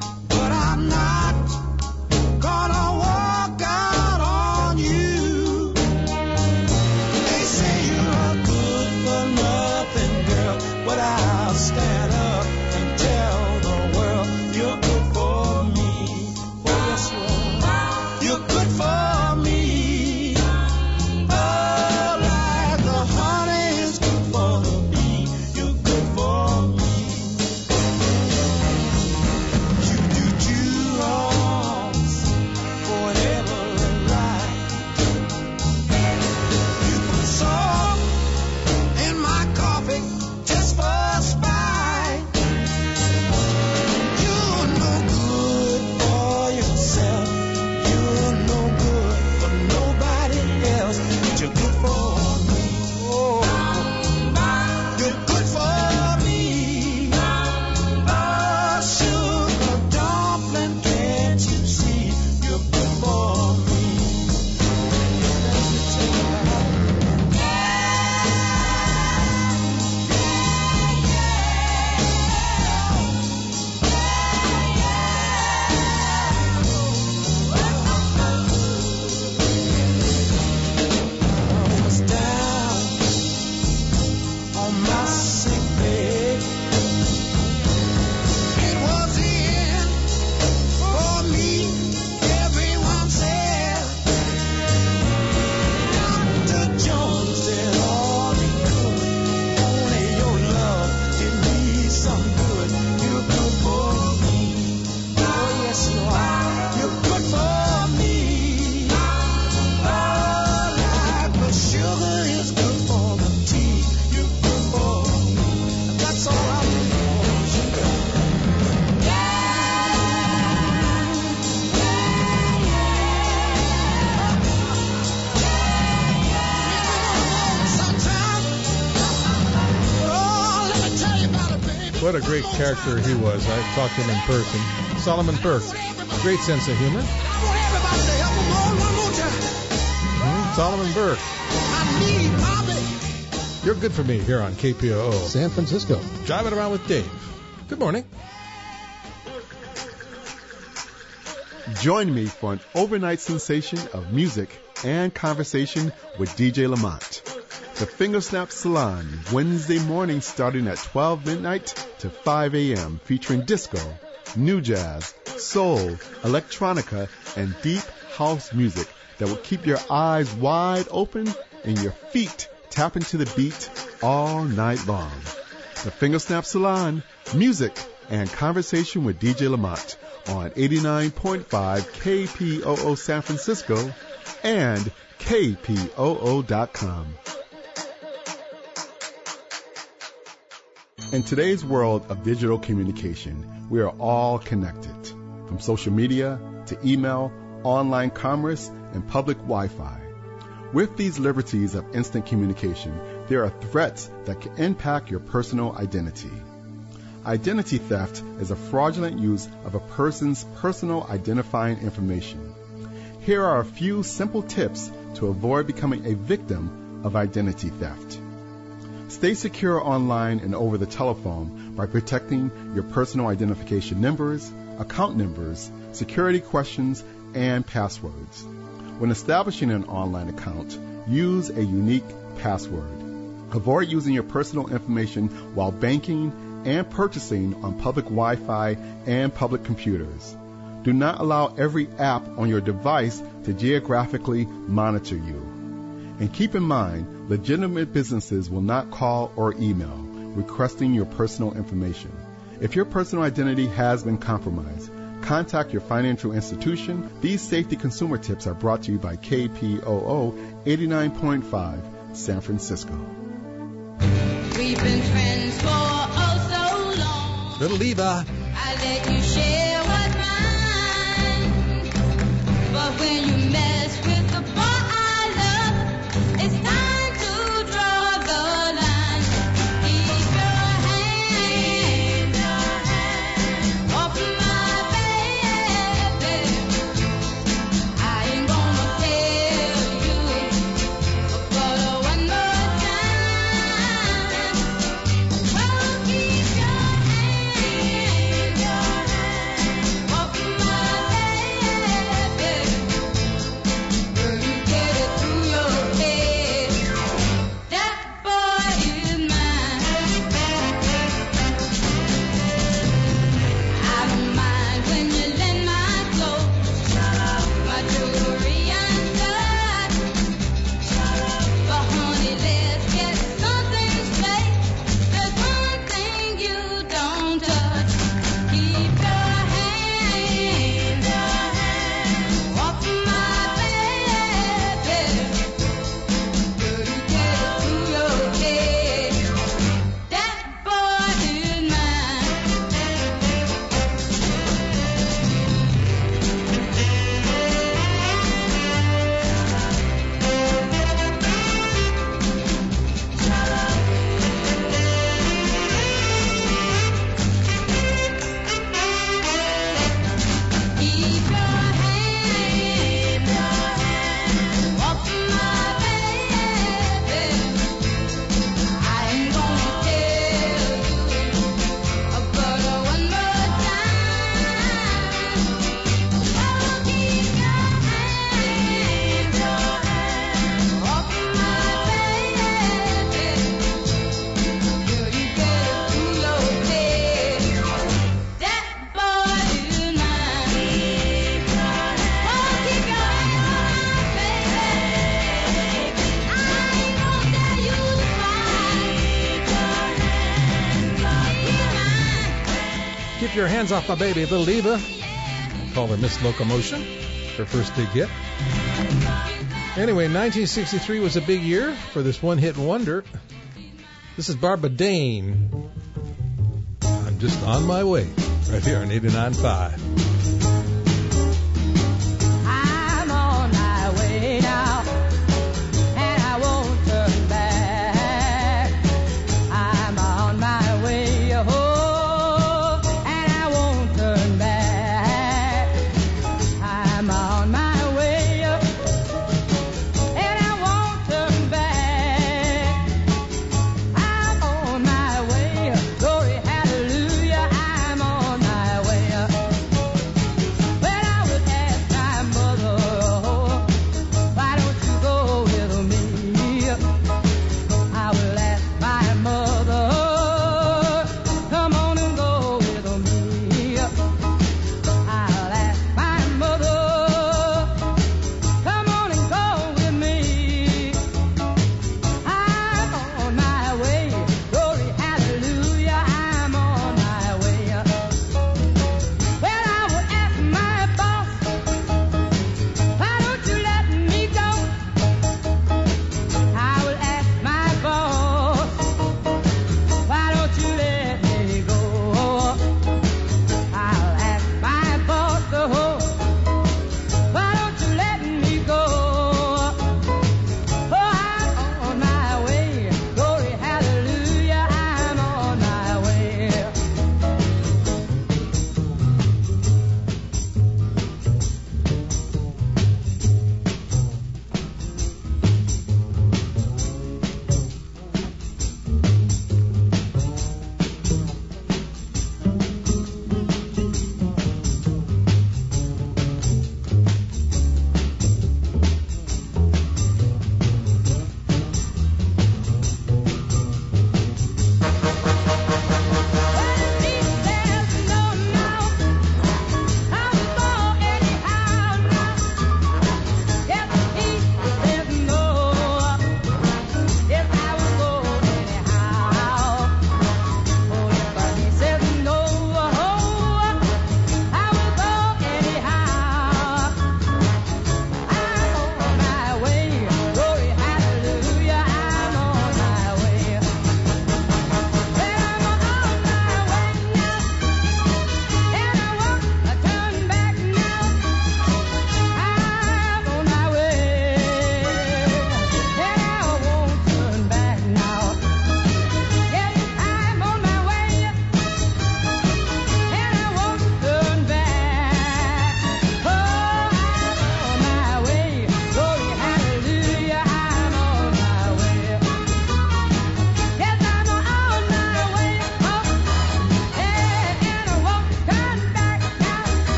Gonna walk out on you. What a great character he was. I talked to him in person. Solomon Burke. Great sense of humor. Mm-hmm. Solomon Burke. You're good for me here on K P O O San Francisco. Driving around with Dave. Good morning. Join me for an overnight sensation of music and conversation with D J Lamont. The Fingersnap Salon, Wednesday morning starting at twelve midnight to five a.m., featuring disco, new jazz, soul, electronica, and deep house music that will keep your eyes wide open and your feet tapping to the beat all night long. The Fingersnap Salon, music and conversation with D J Lamont on eighty-nine point five K P O O San Francisco and K P O O dot com. In today's world of digital communication, we are all connected, from social media to email, online commerce, and public Wi-Fi. With these liberties of instant communication, there are threats that can impact your personal identity. Identity theft is a fraudulent use of a person's personal identifying information. Here are a few simple tips to avoid becoming a victim of identity theft. Stay secure online and over the telephone by protecting your personal identification numbers, account numbers, security questions, and passwords. When establishing an online account, use a unique password. Avoid using your personal information while banking and purchasing on public Wi-Fi and public computers. Do not allow every app on your device to geographically monitor you. And keep in mind, legitimate businesses will not call or email requesting your personal information. If your personal identity has been compromised, contact your financial institution. These safety consumer tips are brought to you by K P O O eighty-nine point five San Francisco. We've been friends for oh so long. Little Eva. I let you share what's mine. But when you mess with the boy I love, it's time to draw the line. Keep your hand, your hand off my baby. I ain't gonna tell you, but one more time. Oh, keep your hand, your hand off my baby. Girl, you get it through your head. That boy is mine. I don't mind when you lend my clothes, my jewelry and stuff. But honey, let's get something straight. There's one thing you don't touch. Keep your hand, your hand off my baby. Girl, you get it through your head. That boy is mine. Keep your hand, your hand off my baby. I ain't gonna tell you, but one more time. Oh, keep your hand, your hand off my baby. Girl, you get it through your head. That boy is mine. Oh, keep your hand on my baby. I ain't gonna tell you Keep your hands off my baby, Little Eva. I call her Miss Locomotion. Her first big hit. Anyway, nineteen sixty-three was a big year for this one-hit wonder. This is Barbara Dane. I'm just on my way. Right here on eighty-nine point five. I'm on my way now, and I won't turn back. I'm on my way home.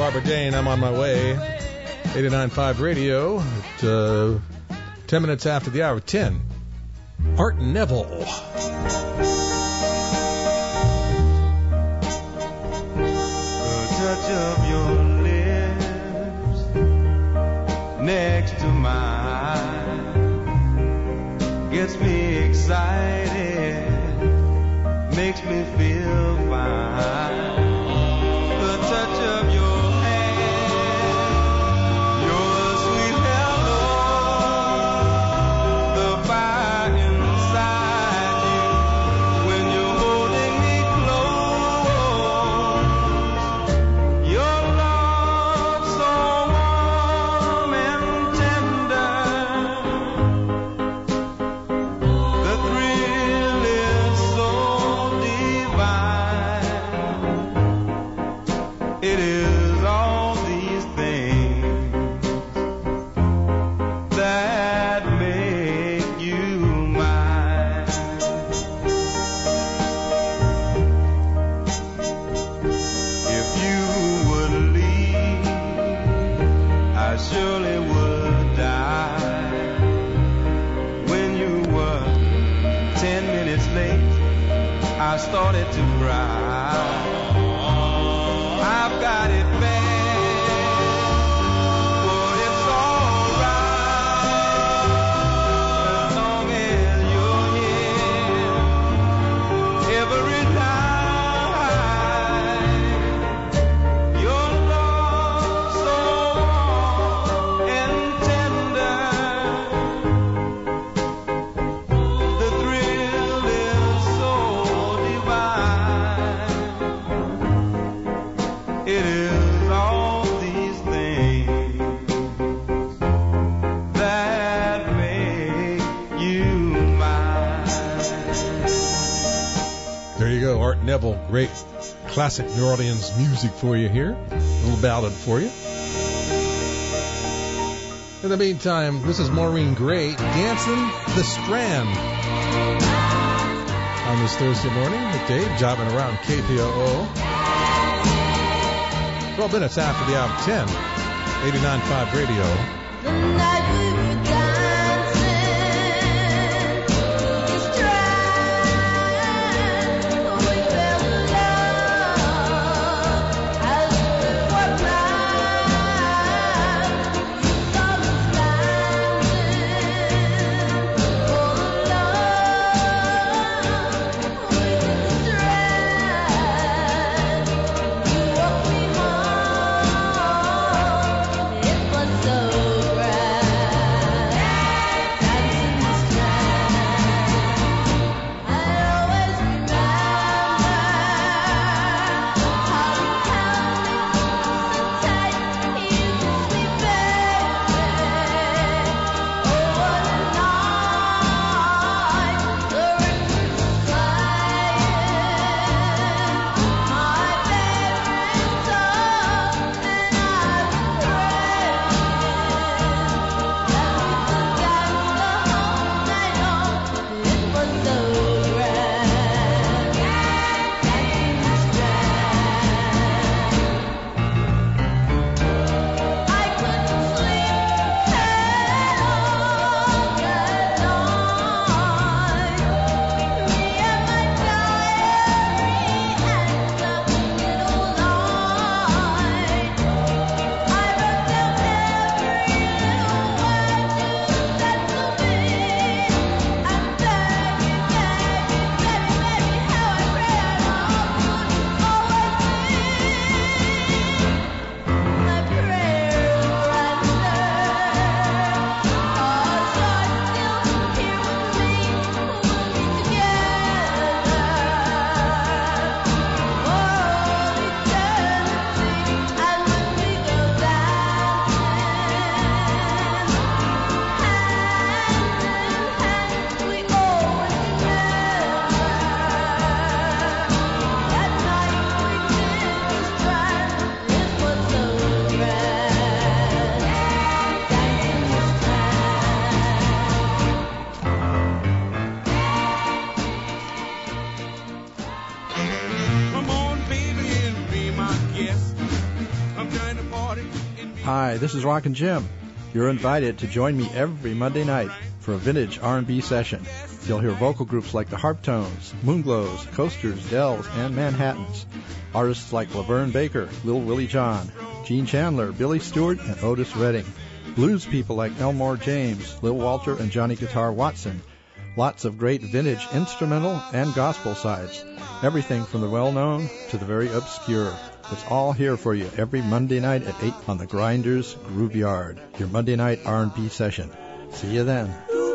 Barbara Dane, I'm on my way. eighty-nine point five Radio at uh, ten minutes after the hour, ten. Art Neville. The touch of your lips next to mine gets me excited, makes me feel fine. The touch of your hand, your sweet hello, the fire inside you when you're holding me close. Your love so warm and tender, the thrill is so divine. It is all these things that make you mine. If you would leave, I surely would die. When you were ten minutes late, I started to cry. I've got it bad, but it's alright as long as you're here. Every night, your love so warm and tender, the thrill is so divine. It is all these things that make you mine. There you go, Art Neville. Great classic New Orleans music for you here. A little ballad for you. In the meantime, this is Maureen Gray, Dancing the Strand. On this Thursday morning with Dave, jobbing around K P O O. twelve minutes after the hour, ten. eighty-nine point five Radio. The night we were dancing, the strand, we fell in love as we were blind. You saw us dancing for love with the strand. You walked me home, it was so grand. Hi, this is Rockin' Jim. You're invited to join me every Monday night for a vintage R and B session. You'll hear vocal groups like the Harptones, Moonglows, Coasters, Dells, and Manhattans. Artists like Laverne Baker, Lil Willie John, Gene Chandler, Billy Stewart, and Otis Redding. Blues people like Elmore James, Lil Walter, and Johnny Guitar Watson. Lots of great vintage instrumental and gospel sides. Everything from the well-known to the very obscure. It's all here for you every Monday night at eight on the Grinders Groove Yard, your Monday night R and B session. See you then.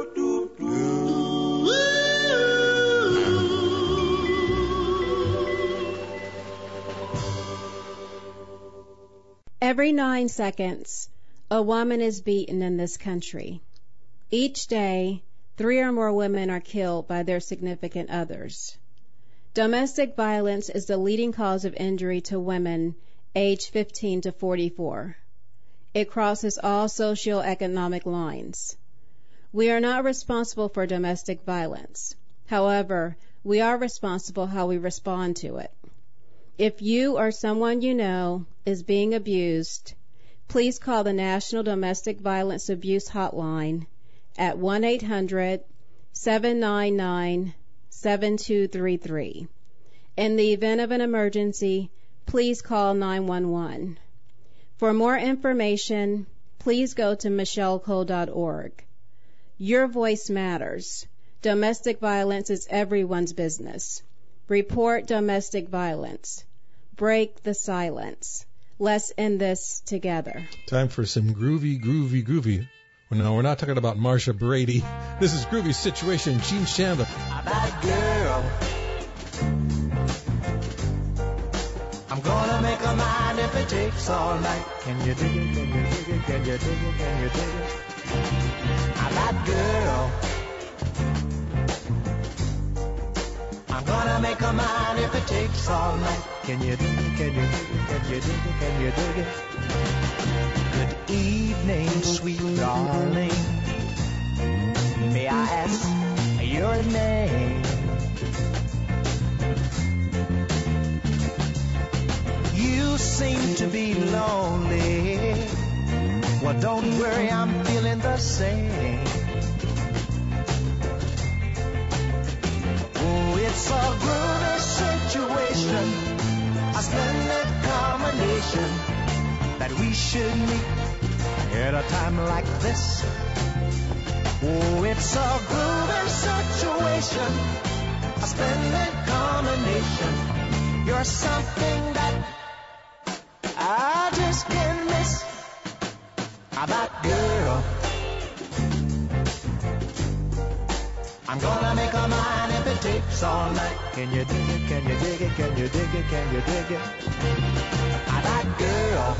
Every nine seconds, a woman is beaten in this country. Each day, three or more women are killed by their significant others. Domestic violence is the leading cause of injury to women aged fifteen to forty-four. It crosses all socioeconomic lines. We are not responsible for domestic violence. However, we are responsible how we respond to it. If you or someone you know is being abused, please call the National Domestic Violence Abuse Hotline at one eight hundred, seven nine nine, seven two three three. In the event of an emergency, please call nine one one. For more information, please go to michelle cole dot org. Your voice matters. Domestic violence is everyone's business. Report domestic violence. Break the silence. Let's end this together. Time for some groovy, groovy, groovy. Well, no, we're not talking about Marsha Brady. This is Groovy Situation, Gene Chandler. That girl, I'm gonna make a mind if it takes all night. Can you dig it? Can you dig it? Can you dig it? Can you dig it? That girl, I'm gonna make a mind if it takes all night. Can you dig it? Can you dig it? Can you dig it? Can you dig it? Good evening, sweet darling. May I ask your name? You seem to be lonely. Well, don't worry, I'm feeling the same. Oh, it's a groovy situation, a splendid combination that we should meet at a time like this. Oh, it's a groovy situation, a splendid combination. You're something that I just can't miss. That girl, I'm gonna make a mind if it takes all night. Can you dig it? Can you dig it? Can you dig it? Can you dig it? That girl,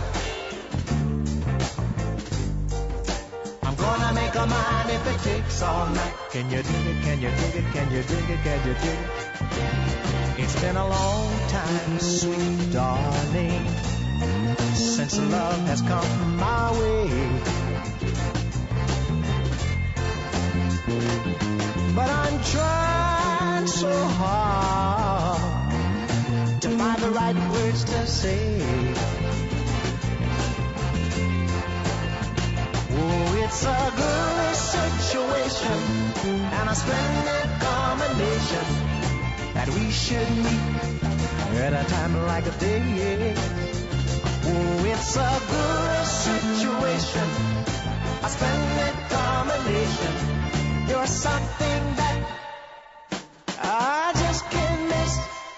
I'm gonna make a mind if it takes all night. Can you dig it? Can you dig it? Can you dig it? Can you dig it? It's been a long time, sweet darling, since love has come my way. But I'm trying so hard to find the right words to say. Oh, it's a good situation and a splendid combination that we should meet at a time like a day. Oh, it's a good situation, a splendid combination. You're something that I just can't miss.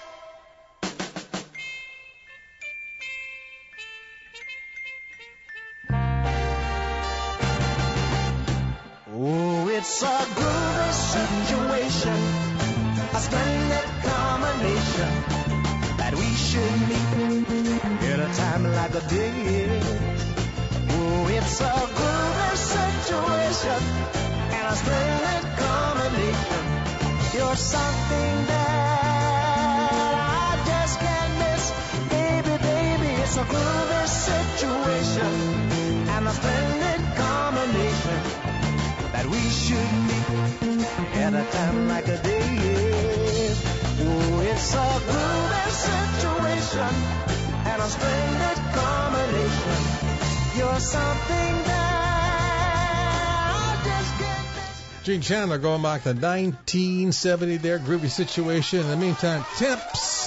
Oh, it's a good situation, a splendid combination that we should meet at a time like a day. Oh, it's a good situation and a splendid combination. You're something that I just can't miss. Baby, baby, it's a good situation and a splendid combination that we should meet at a time like a day. Oh, it's a good situation and a splendid combination You're something that I just can't. Gene Chandler going back to nineteen seventy there, groovy situation. In the meantime, Temps.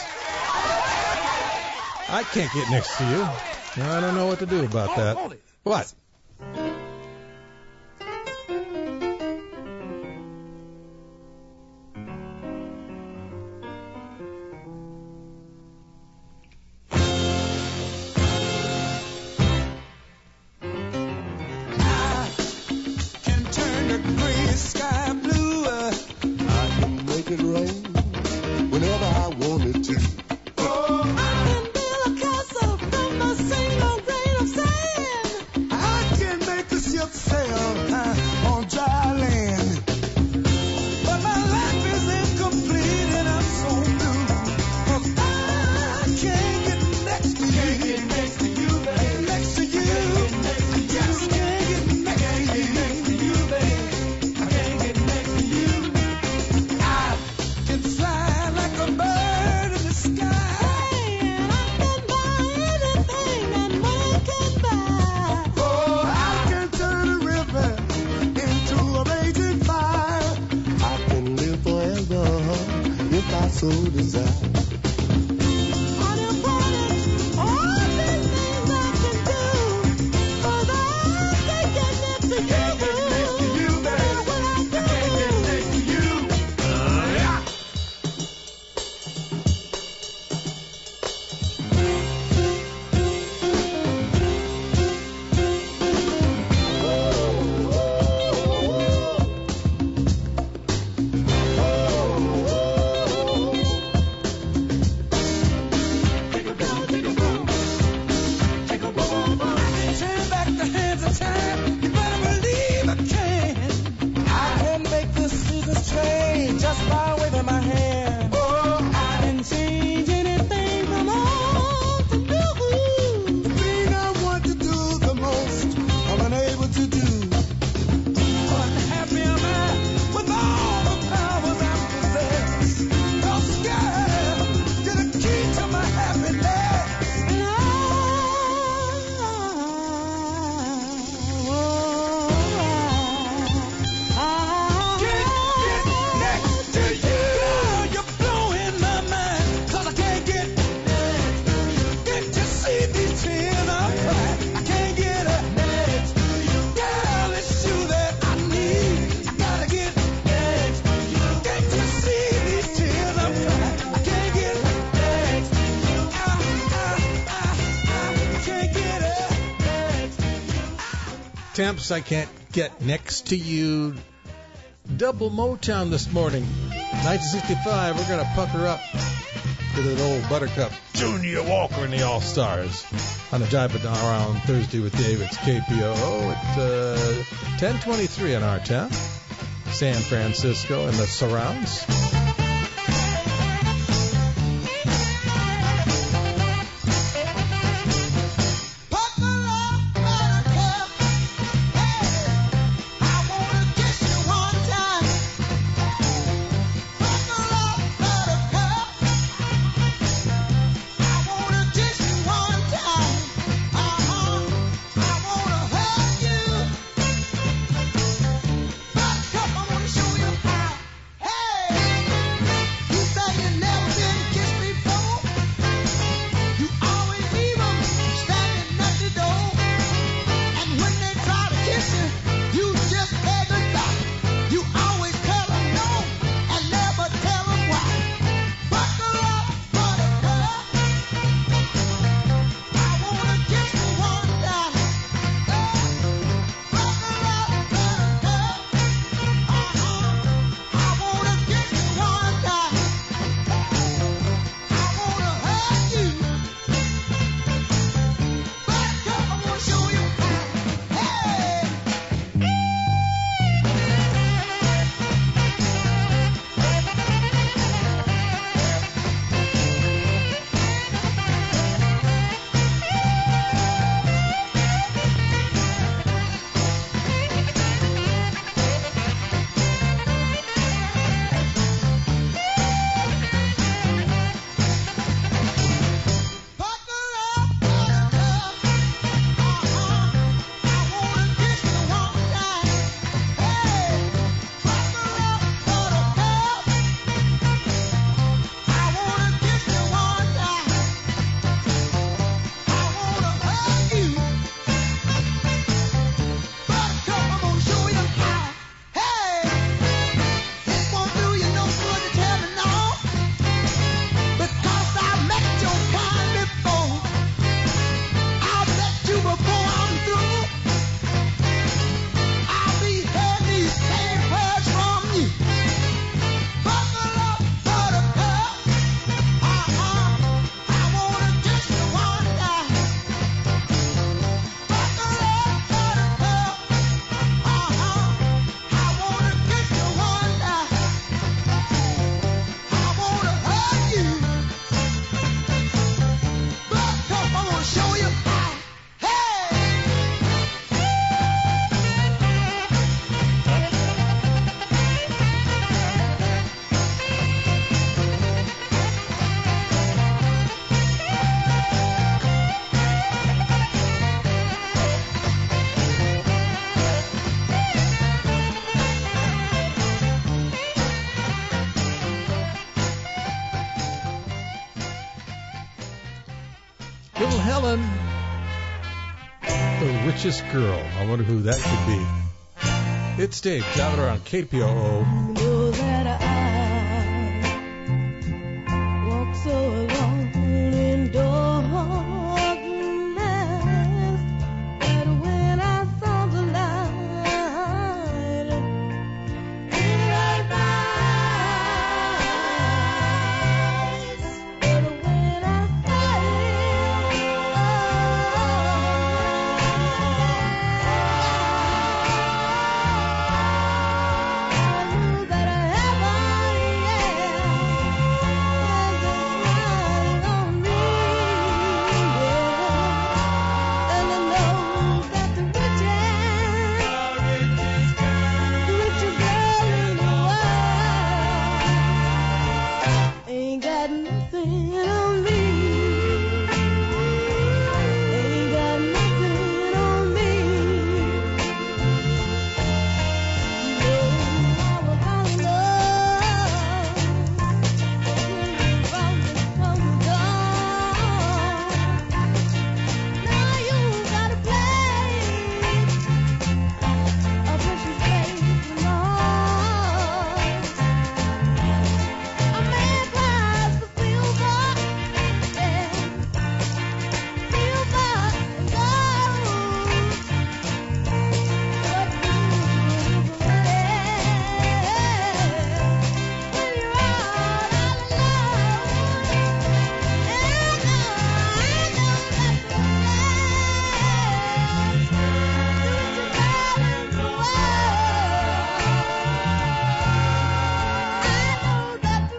I can't get next to you. I don't know what to do about Hold it, that. hold it. What? Can turn the gray sky blue. I can make it rain whenever I wanted to. Oh, I can build a castle from a single grain of sand. I can make a ship sail uh, on dry land. But my life is incomplete and I'm so blue. 'Cause I can't get next to you. Can't get next to you, baby. Next to you. I just can't get next to you, baby. I can't get next to you. I can fly like a bird in the sky. And I can buy anything that money can buy. Oh, I can turn a river into a raging fire. I can live forever if I so desire. Unemployment, all these things I can do. 'Cause I can't get next to you. Can't get next to you, baby. And when I do, Can't get next to you. Yeah. Turn back the hands of time. You better believe I can. I can make the seasons change just by waving my hand. Oh, I can change anything from old to new. The thing I want to do the most, I'm unable to do. But happy am I with all the powers I possess. 'Cause girl, you're the key to my happiness. Next to you, girl, you're blowing my mind. 'Cause I can't get, can't you see these tears I'm crying? I can't get up next to you, girl. It's you that I need. I gotta get next to you. Can't you see these tears I'm crying? I can't get next to you. I, I, I, I can't get up next to you. Temps, I can't get next to you. Double Motown this morning. nineteen sixty-five, we're going to pucker up to that old Buttercup Junior Walker and the All-Stars on the Jive Around Thursday with David's K P O O. It's uh, ten twenty-three in our town, San Francisco and the surrounds. Helen. The richest girl. I wonder who that could be. It's Dave, driving around K P O O. know that I walk so alone in darkness that when I saw the light in her eyes, but when I ain't got nothing on me. Ain't got nothing on me. No, I was out of love. From the from the dawn. Now you gotta play a precious place for love. A man cries for silver, yeah, silver and gold. But you when you're all out of love, and I know that the rest do it to balance the world. I know that the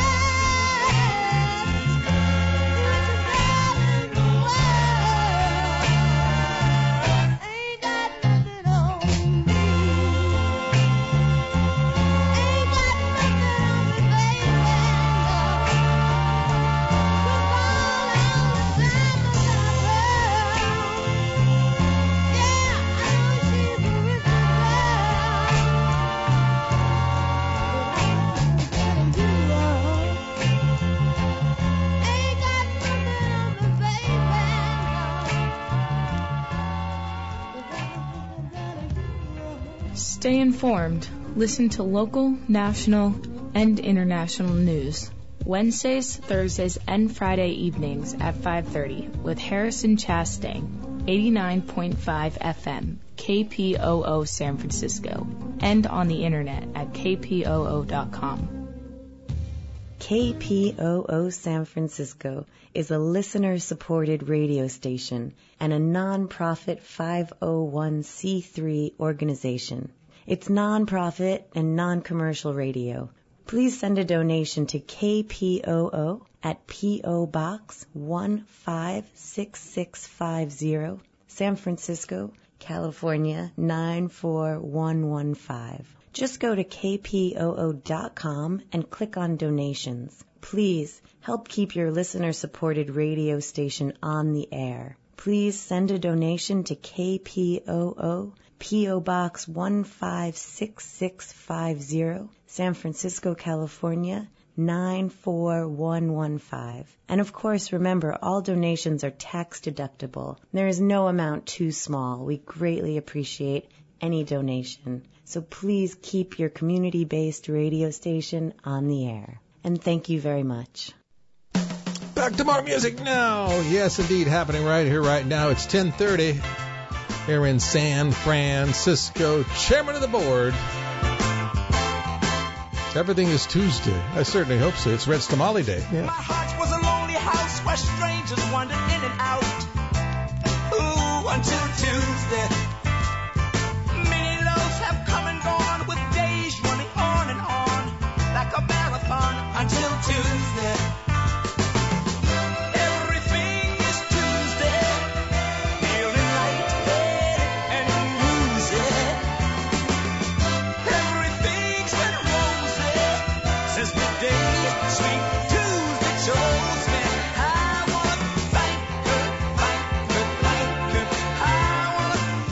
Stay informed. Listen to local, national, and international news. Wednesdays, Thursdays, and Friday evenings at five thirty with Harrison Chastain, eighty-nine point five F M, K P O O San Francisco, and on the internet at K P O O dot com. K P O O San Francisco is a listener-supported radio station and a non-profit five oh one c three organization. It's non-profit and non-commercial radio. Please send a donation to K P O O at P O Box one five six six five zero, San Francisco, California nine four one one five. Just go to K P O O dot com and click on donations. Please help keep your listener-supported radio station on the air. Please send a donation to K P O O, P O Box one five six six five zero, San Francisco, California nine four one one five. And of course, remember, all donations are tax deductible. There is no amount too small. We greatly appreciate any donation. So please keep your community-based radio station on the air. And thank you very much. Back to more music now. Yes, indeed, happening right here, right now. It's ten thirty here in San Francisco. Chairman of the board. Everything is Tuesday. I certainly hope so. It's Red Tamale Day. Yeah. My heart was a lonely house where strangers wandered in and out. Ooh, until Tuesday. Many loves have come and gone with days running on and on like a marathon until Tuesday. Everything is Tuesday. Feeling lightheaded and woozy. Everything's been rosy since the day Sweet Tuesday chose me. I wanna thank her, thank her, thank her. I wanna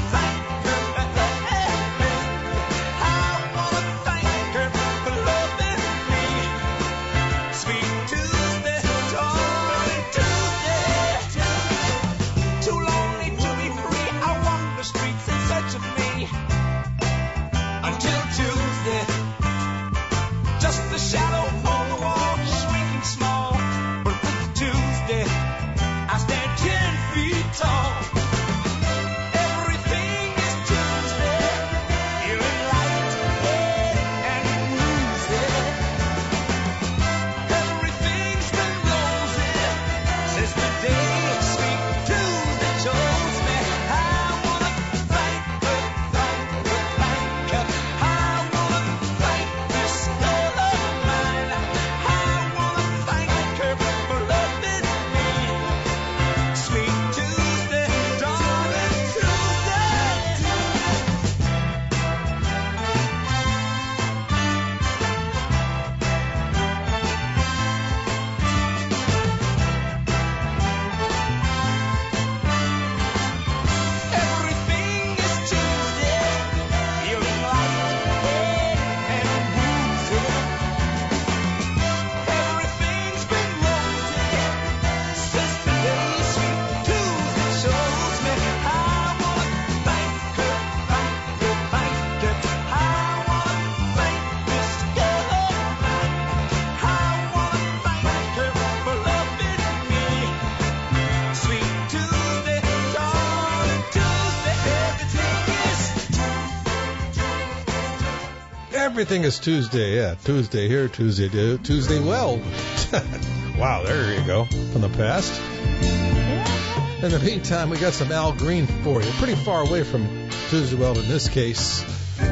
Everything is Tuesday. Yeah, Tuesday here, Tuesday do, Tuesday well. Wow, there you go. From the past. In the meantime, we got some Al Green for you. Pretty far away from Tuesday well in this case.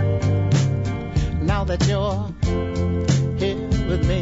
Now that you're here with me,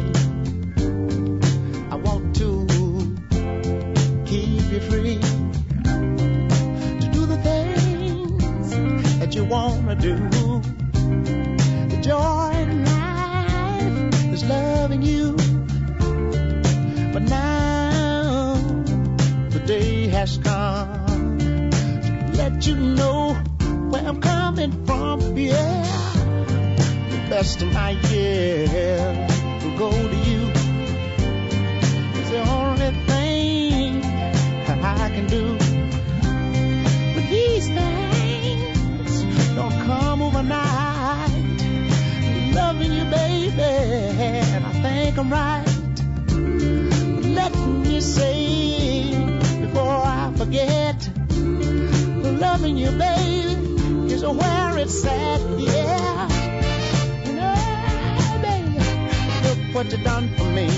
I want to keep you free to do the things that you want to do. The joy in life is loving you, but now the day has come to let you know where I'm coming from. Yeah, the best of my years will go to you. It's the only thing that I can do. But these things don't come overnight. Loving you, baby, and I think I'm right. Let me say before I forget, loving you, baby, is where it's at. Yeah, you know, baby, look what you done for me.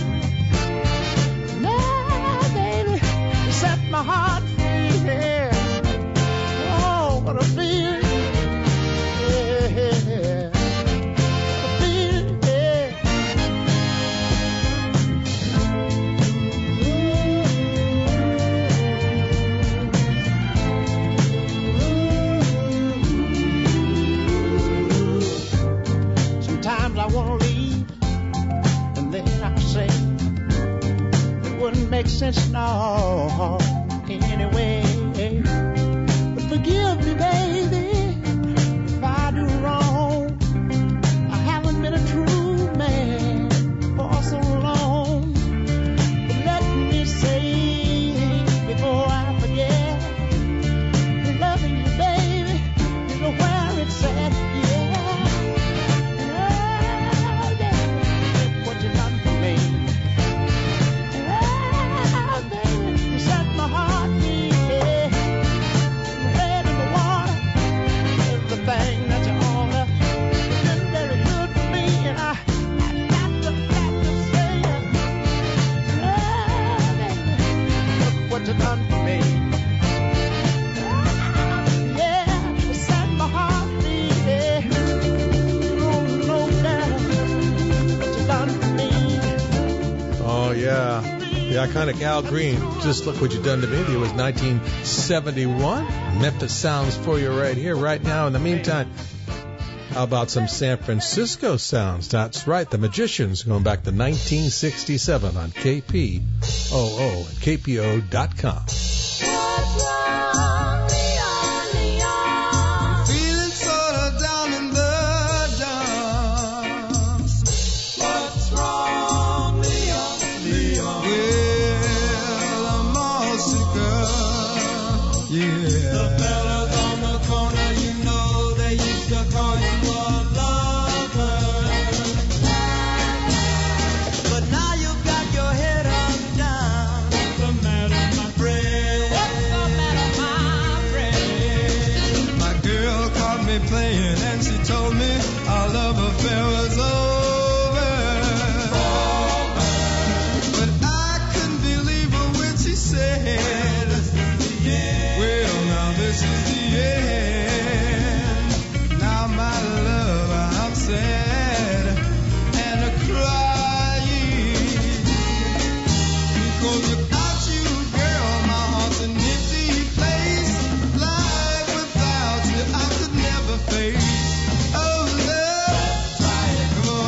Now, baby, you set my heart free. Yeah. Oh, what a feeling. Yeah. I want to leave, and then I say it wouldn't make sense no anyway. But forgive me, baby, if I do wrong. I haven't been a true man for so long. But let me say before I forget, loving you, baby, is where it's at. Yeah. The iconic Al Green, Just Look What You Done to Me. It was nineteen seventy-one. Memphis sounds for you right here, right now. In the meantime, how about some San Francisco sounds? That's right, the Magicians, going back to nineteen sixty-seven on K P O O at K P O dot com. Playing, and she told me our love affair was over. But I couldn't believe her when she said, well, now this is the end. Now my love, I'm sad and a crying. Cause without you, girl, my heart's an empty place. Life without you, I could never face. Oh, love, try it, come on.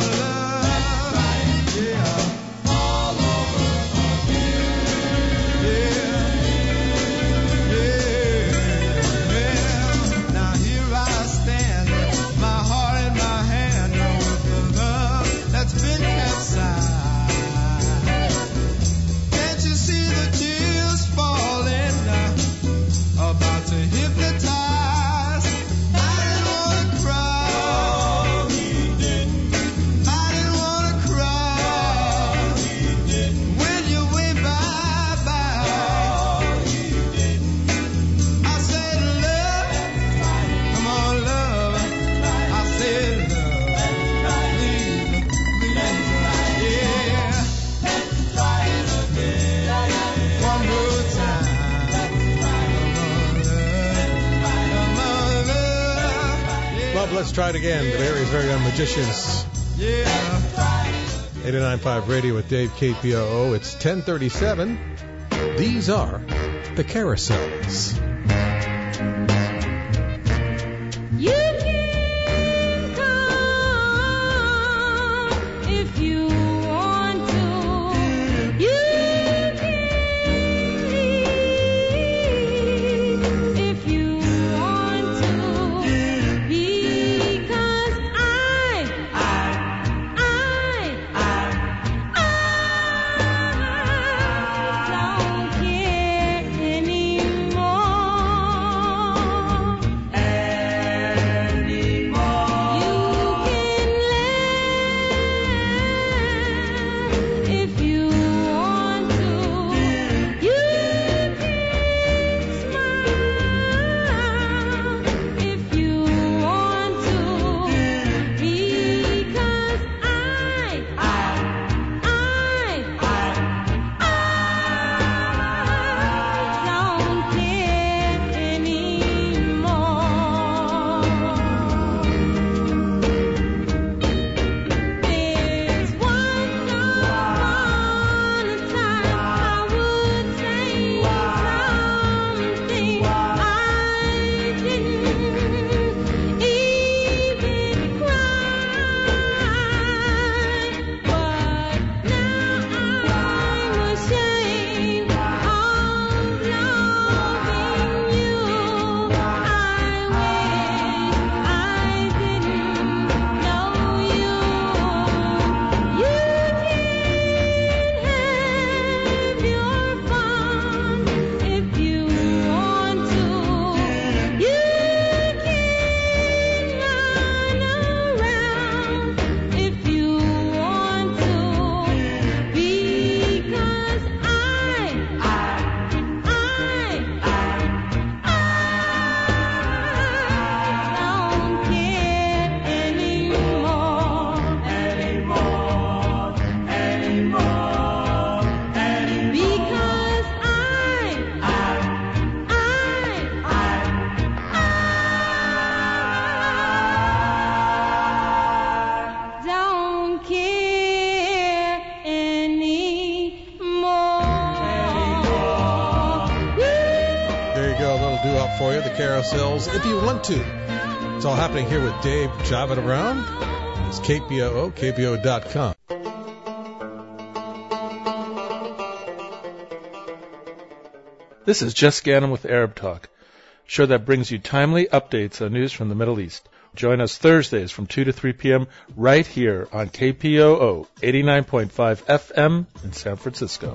Bob, let's try it again. The Barry's Very Own Magicians. eighty-nine point five Radio with Dave, K P O O. It's ten thirty-seven. These are the Carousels. You can come if you want to. You can leave if you want to. Because I, I, I, I, I don't care anymore. Anymore. You can laugh if you want to. You can smile if you want to. Because I, I, I, I, I don't care anymore. There's once upon a time I would say something I didn't even cry, but now I'm ashamed of loving you. I wish I didn't know you. You can have your fun if you want to. You can run around if you want to. Because I, I, I, I, I don't care anymore. Anymore. Anymore. Because I, I, I, I don't care anymore. There you go, a little doo-wop for you, the Carousels. If you want to. It's all happening here with Dave Jiving Around. It's K P O O, K P O O dot com. This is Jess Gannon with Arab Talk, a show that brings you timely updates on news from the Middle East. Join us Thursdays from two to three p.m. right here on K P O O eighty-nine point five F M in San Francisco.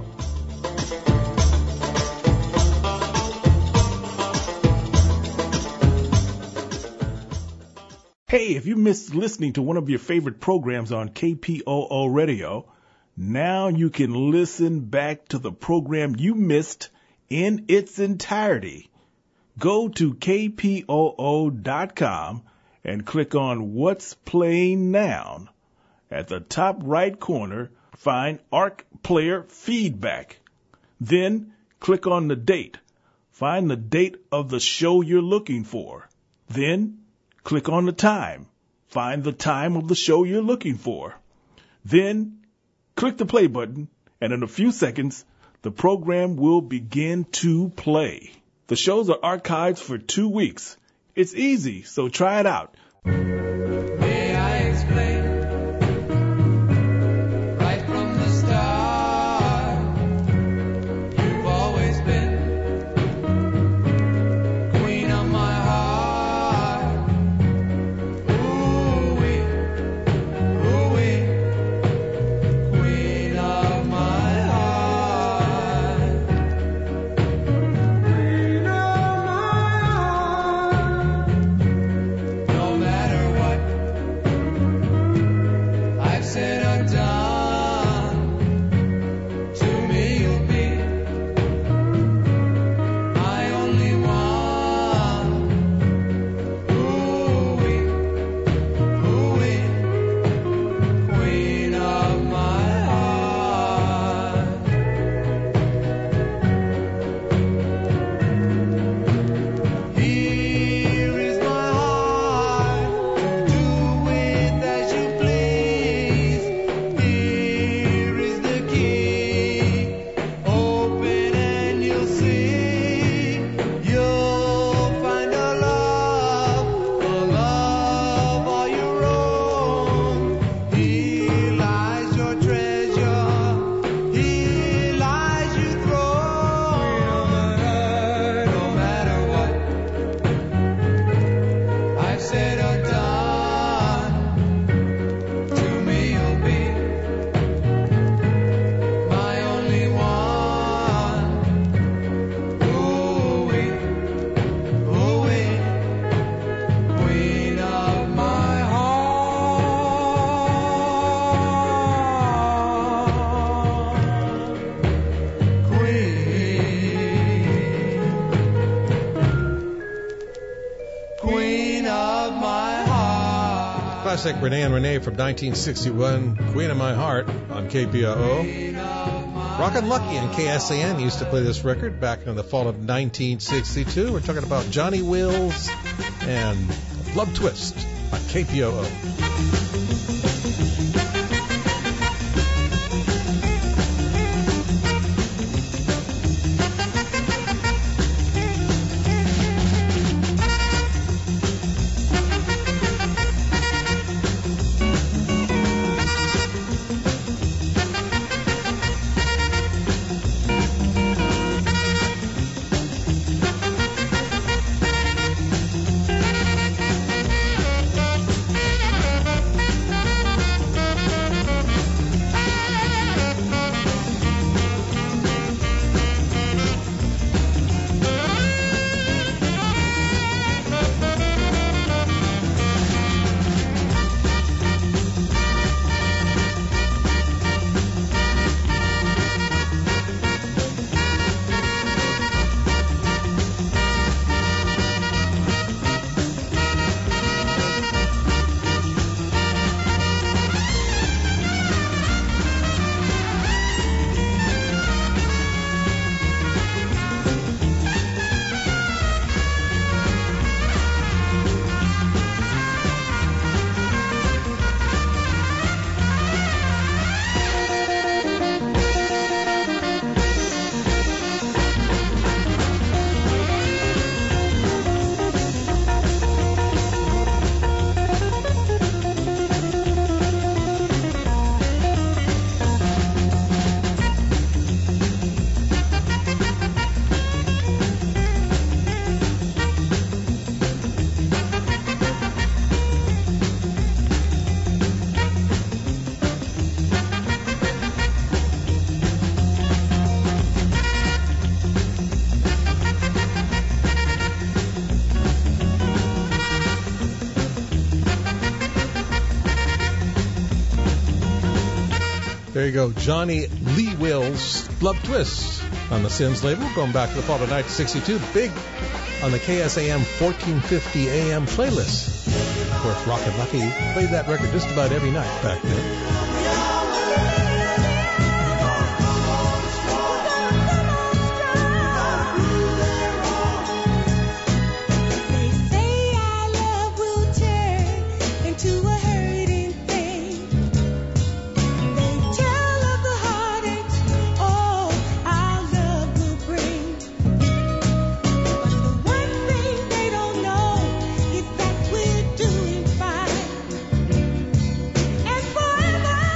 Hey, if you missed listening to one of your favorite programs on K P O O Radio, now you can listen back to the program you missed in its entirety. Go to K P O O dot com and click on What's Playing Now. At the top right corner, find Arc Player Feedback. Then click on the date. Find the date of the show you're looking for. Then click on the time. Find the time of the show you're looking for. Then click the play button, and in a few seconds, the program will begin to play. The shows are archived for two weeks. It's easy, so try it out. May I explain? Right from the start, you've always been queen of my heart. Ooh-wee, ooh-wee, queen of my heart. Queen of my heart. No matter what classic, Renee and Renee from nineteen sixty-one, Queen of My Heart on K P O O. Rockin' Lucky on K S A N used to play this record back in the fall of nineteen sixty-two. We're talking about Johnny Wills and Love Twist on K P O O. There you go, Johnny Lee Wills, Love Twist on the Sins label, going back to the fall of nineteen sixty-two, big on the K S A M fourteen fifty A M playlist. Of course, Rockin' Lucky played that record just about every night back then. Forever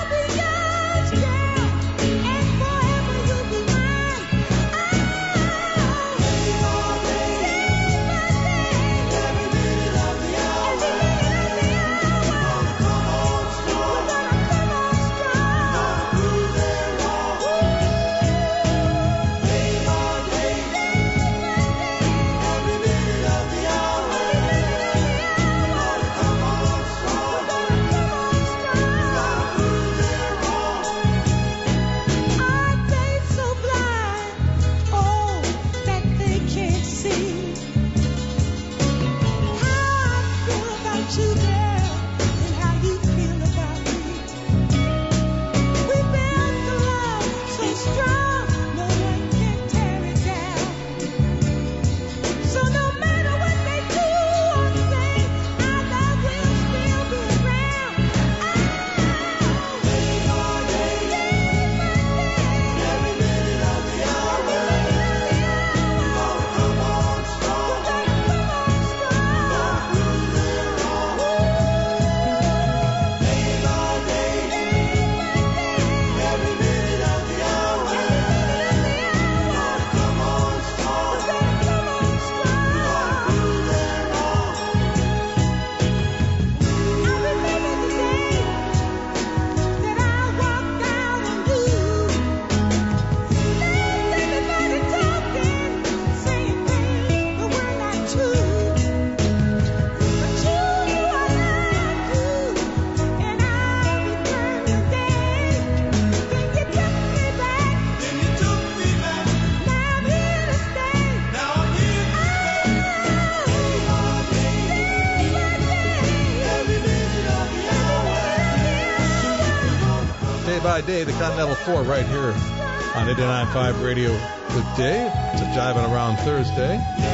by Dave, the Continental Four, right here on eighty-nine point five Radio with Dave. It's a Jiving Around Thursday.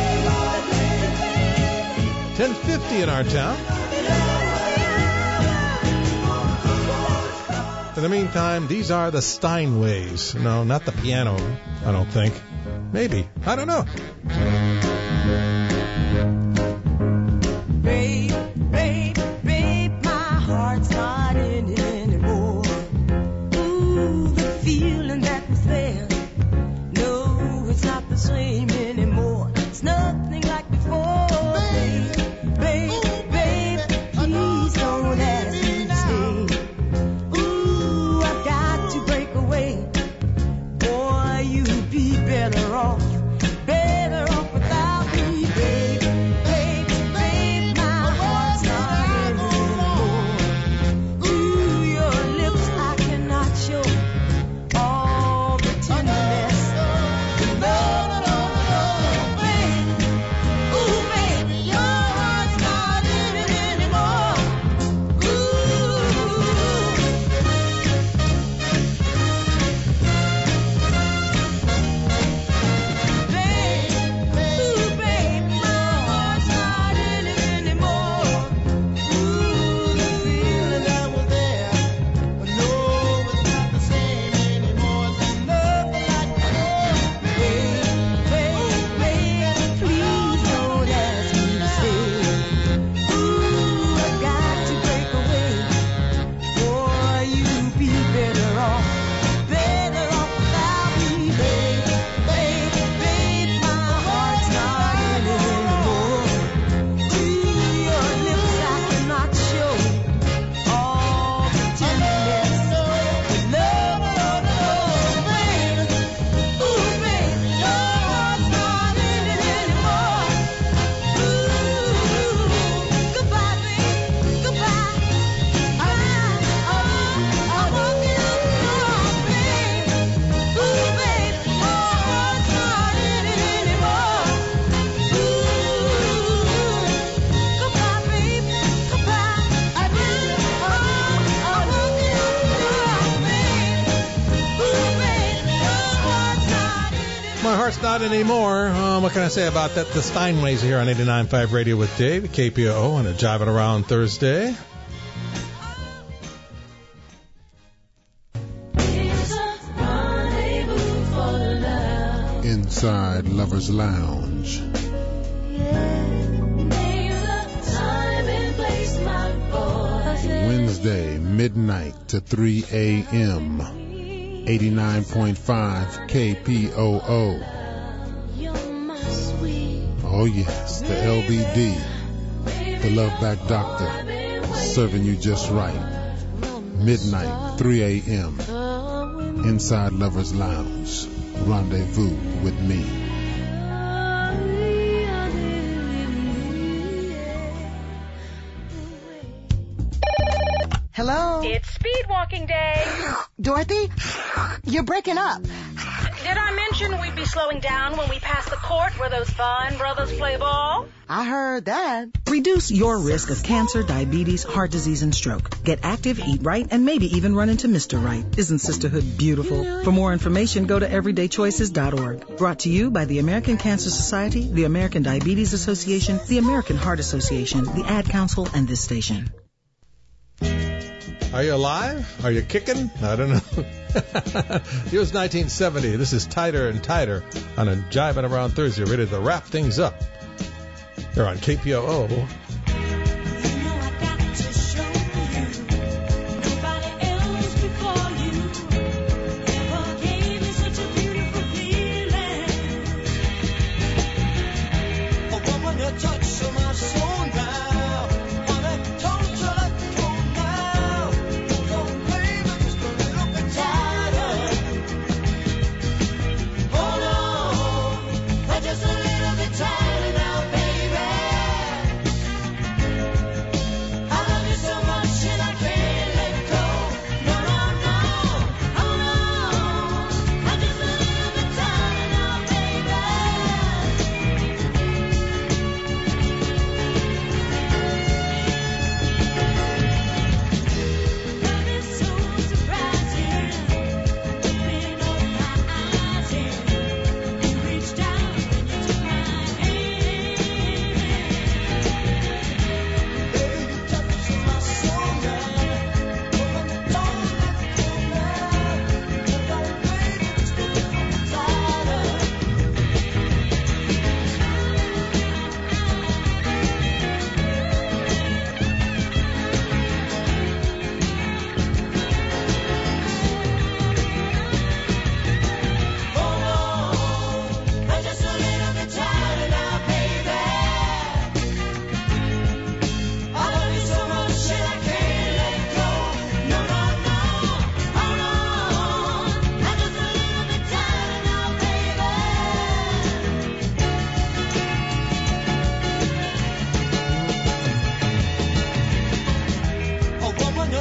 ten fifty in our town. In the meantime, these are the Steinways. No, not the piano, I don't think. Maybe. I don't know. Babe, babe, babe, my heart's not in it anymore. Ooh, the feeling that was there. No, it's not the same anymore. It's nothing like before. Babe, babe, babe, please don't ask me to stay. Ooh, I've got to break away. Boy, you'd be better off. Better off without me, babe. Babe, babe, my heart's not in it anymore. Ooh, your lips I cannot show all the tenderness. No, no, no, no, babe. Ooh, baby, your heart's not in it anymore. Ooh. Ooh, babe, my heart's not in it anymore. Ooh, the feeling that was there, but no, it's not the same anymore. It's nothing like before. Babe, babe, babe, please don't ask me to stay. Ooh, I've got to break away. Boy, you'd be better off, better off without me, babe. Babe, babe, my heart's not in it anymore. Ooh, your lips I cannot show all the tenderness. But love, love, love, babe. Ooh, babe, your heart's not in it anymore. Ooh, goodbye, babe, goodbye. I, I, I'm walking out the door, babe. Ooh, babe, your heart's not in it anymore. Ooh, goodbye, babe, goodbye. I, I, I'm walking out the door, babe. Ooh, babe, your heart's not in it. My heart's not anymore. Um, what can I say about that? The Steinways here on eighty-nine point five Radio with Dave, K P O O, on a Jiving Around Thursday. Inside Lover's Lounge. Wednesday, midnight to three a.m. eighty-nine point five K P O O. Oh yes, the L B D, the Love Back Doctor, serving you just right. Midnight, three a.m. Inside Lover's Lounge. Rendezvous with me. Hello? It's speed walking day. Dorothy? You're breaking up. Did I mention we'd be slowing down when we pass the court where those fine brothers play ball? I heard that. Reduce your risk of cancer, diabetes, heart disease, and stroke. Get active, eat right, and maybe even run into Mister Right. Isn't sisterhood beautiful? For more information, go to everyday choices dot org. Brought to you by the American Cancer Society, the American Diabetes Association, the American Heart Association, the Ad Council, and this station. Are you alive? Are you kicking? I don't know. It was nineteen seventy. This is Tighter and Tighter on a Jiving Around Thursday, ready to wrap things up. They're on K P O O.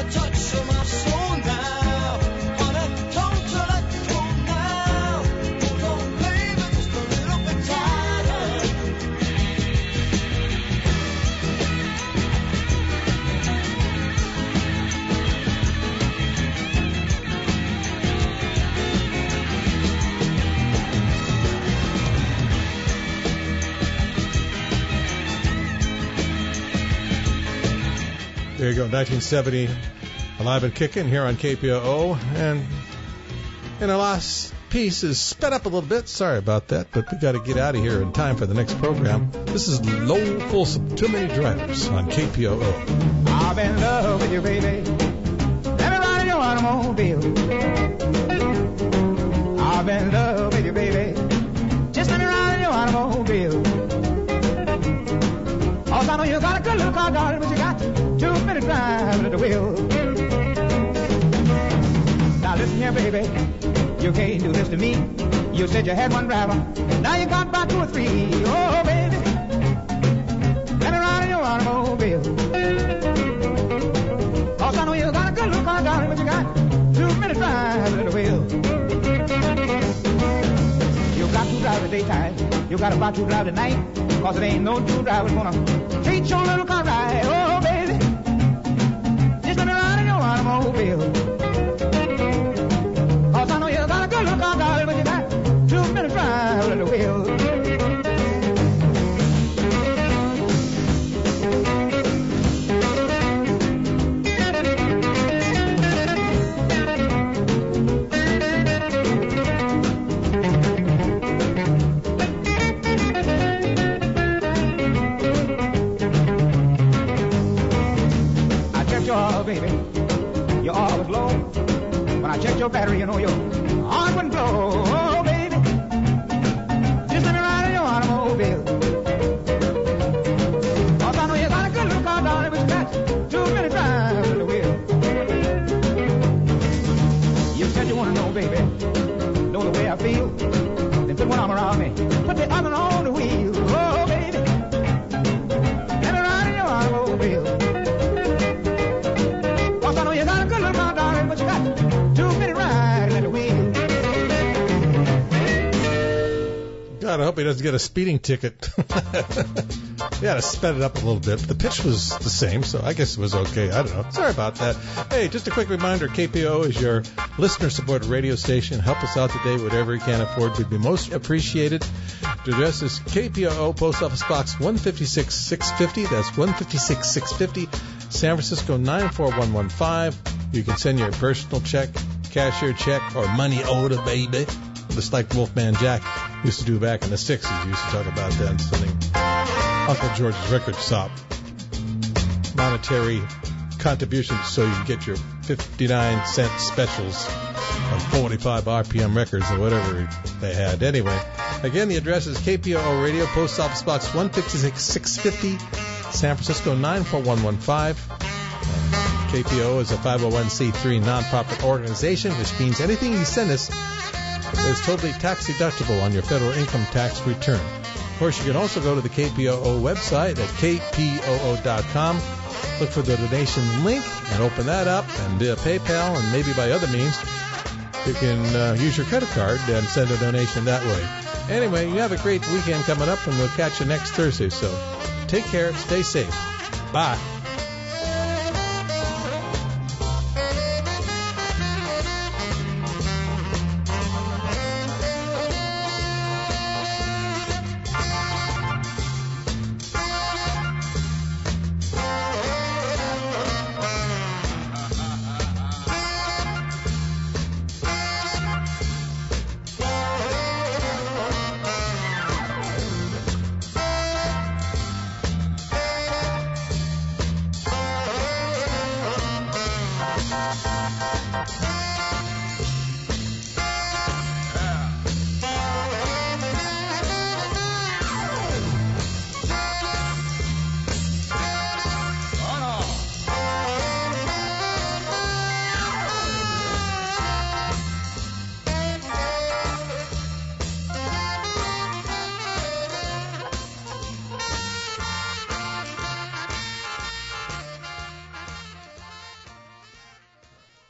a touch of my soul now. Honey, don't you let go now. Hold on, baby, just a little bit tighter. There you go, nineteen seventy, Alive and Kickin' here on K P O O. And, and our last piece is sped up a little bit. Sorry about that, but we got to get out of here in time for the next program. This is Lowell Folsom, Too Many Drivers on K P O O. I'm in love with you, baby. Let me ride in your automobile. I'm in love with you, baby. Just let me ride in your automobile. Also, I know you got a good little car, darling, but you got two minutes driving at the wheel. Now listen here, baby. You can't do this to me. You said you had one driver. Now you got about two or three. Oh, baby. Let me ride in your automobile. Also, I know you got a good little car, darling, but you got two minutes driving at the wheel. You got to drive at daytime. You got about to drive at night. Cause it ain't no two drivers gonna treat your little car right. Oh, baby. Just let me ride in your automobile. Cause I know you got a good little car, darling, but you got two minutes drive at the wheel. Baby, your oil was low. When I checked your battery, you know your heart wouldn't blow. Oh, baby, just let me ride in your automobile. Cause I know you got a good little car, darling, but you got two minutes drive at the wheel. You said you want to know, baby, know the way I feel. Then put one arm around me, put the other on the wheel. Oh, baby, let me ride in your automobile. You got a good little car, darling, but you got two minutes riding at the wheel. God, I hope he doesn't get a speeding ticket. Yeah, to sped it up a little bit. The pitch was the same, so I guess it was okay. I don't know. Sorry about that. Hey, just a quick reminder, K P O O is your listener-supported radio station. Help us out today, whatever you can afford. We'd be most appreciated. The address is K P O O, Post Office Box one fifty-six six fifty. That's one fifty-six six fifty, San Francisco nine four one one five. You can send your personal check, cashier check, or money order, baby. Just like Wolfman Jack used to do back in the sixties. He used to talk about that, sending Uncle George's record shop monetary contributions so you can get your fifty-nine cent specials on forty-five R P M records or whatever they had. Anyway, again, the address is K P O O Radio, Post Office Box one fifty-six six fifty, San Francisco nine four one one five. K P O O is a five oh one c three nonprofit organization, which means anything you send us is totally tax deductible on your federal income tax return. Of course, you can also go to the K P O O website at k p o o dot com. Look for the donation link and open that up, and via PayPal and maybe by other means, you can uh, use your credit card and send a donation that way. Anyway, you have a great weekend coming up, and we'll catch you next Thursday. So take care, stay safe. Bye.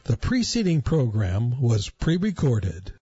The preceding program was pre-recorded.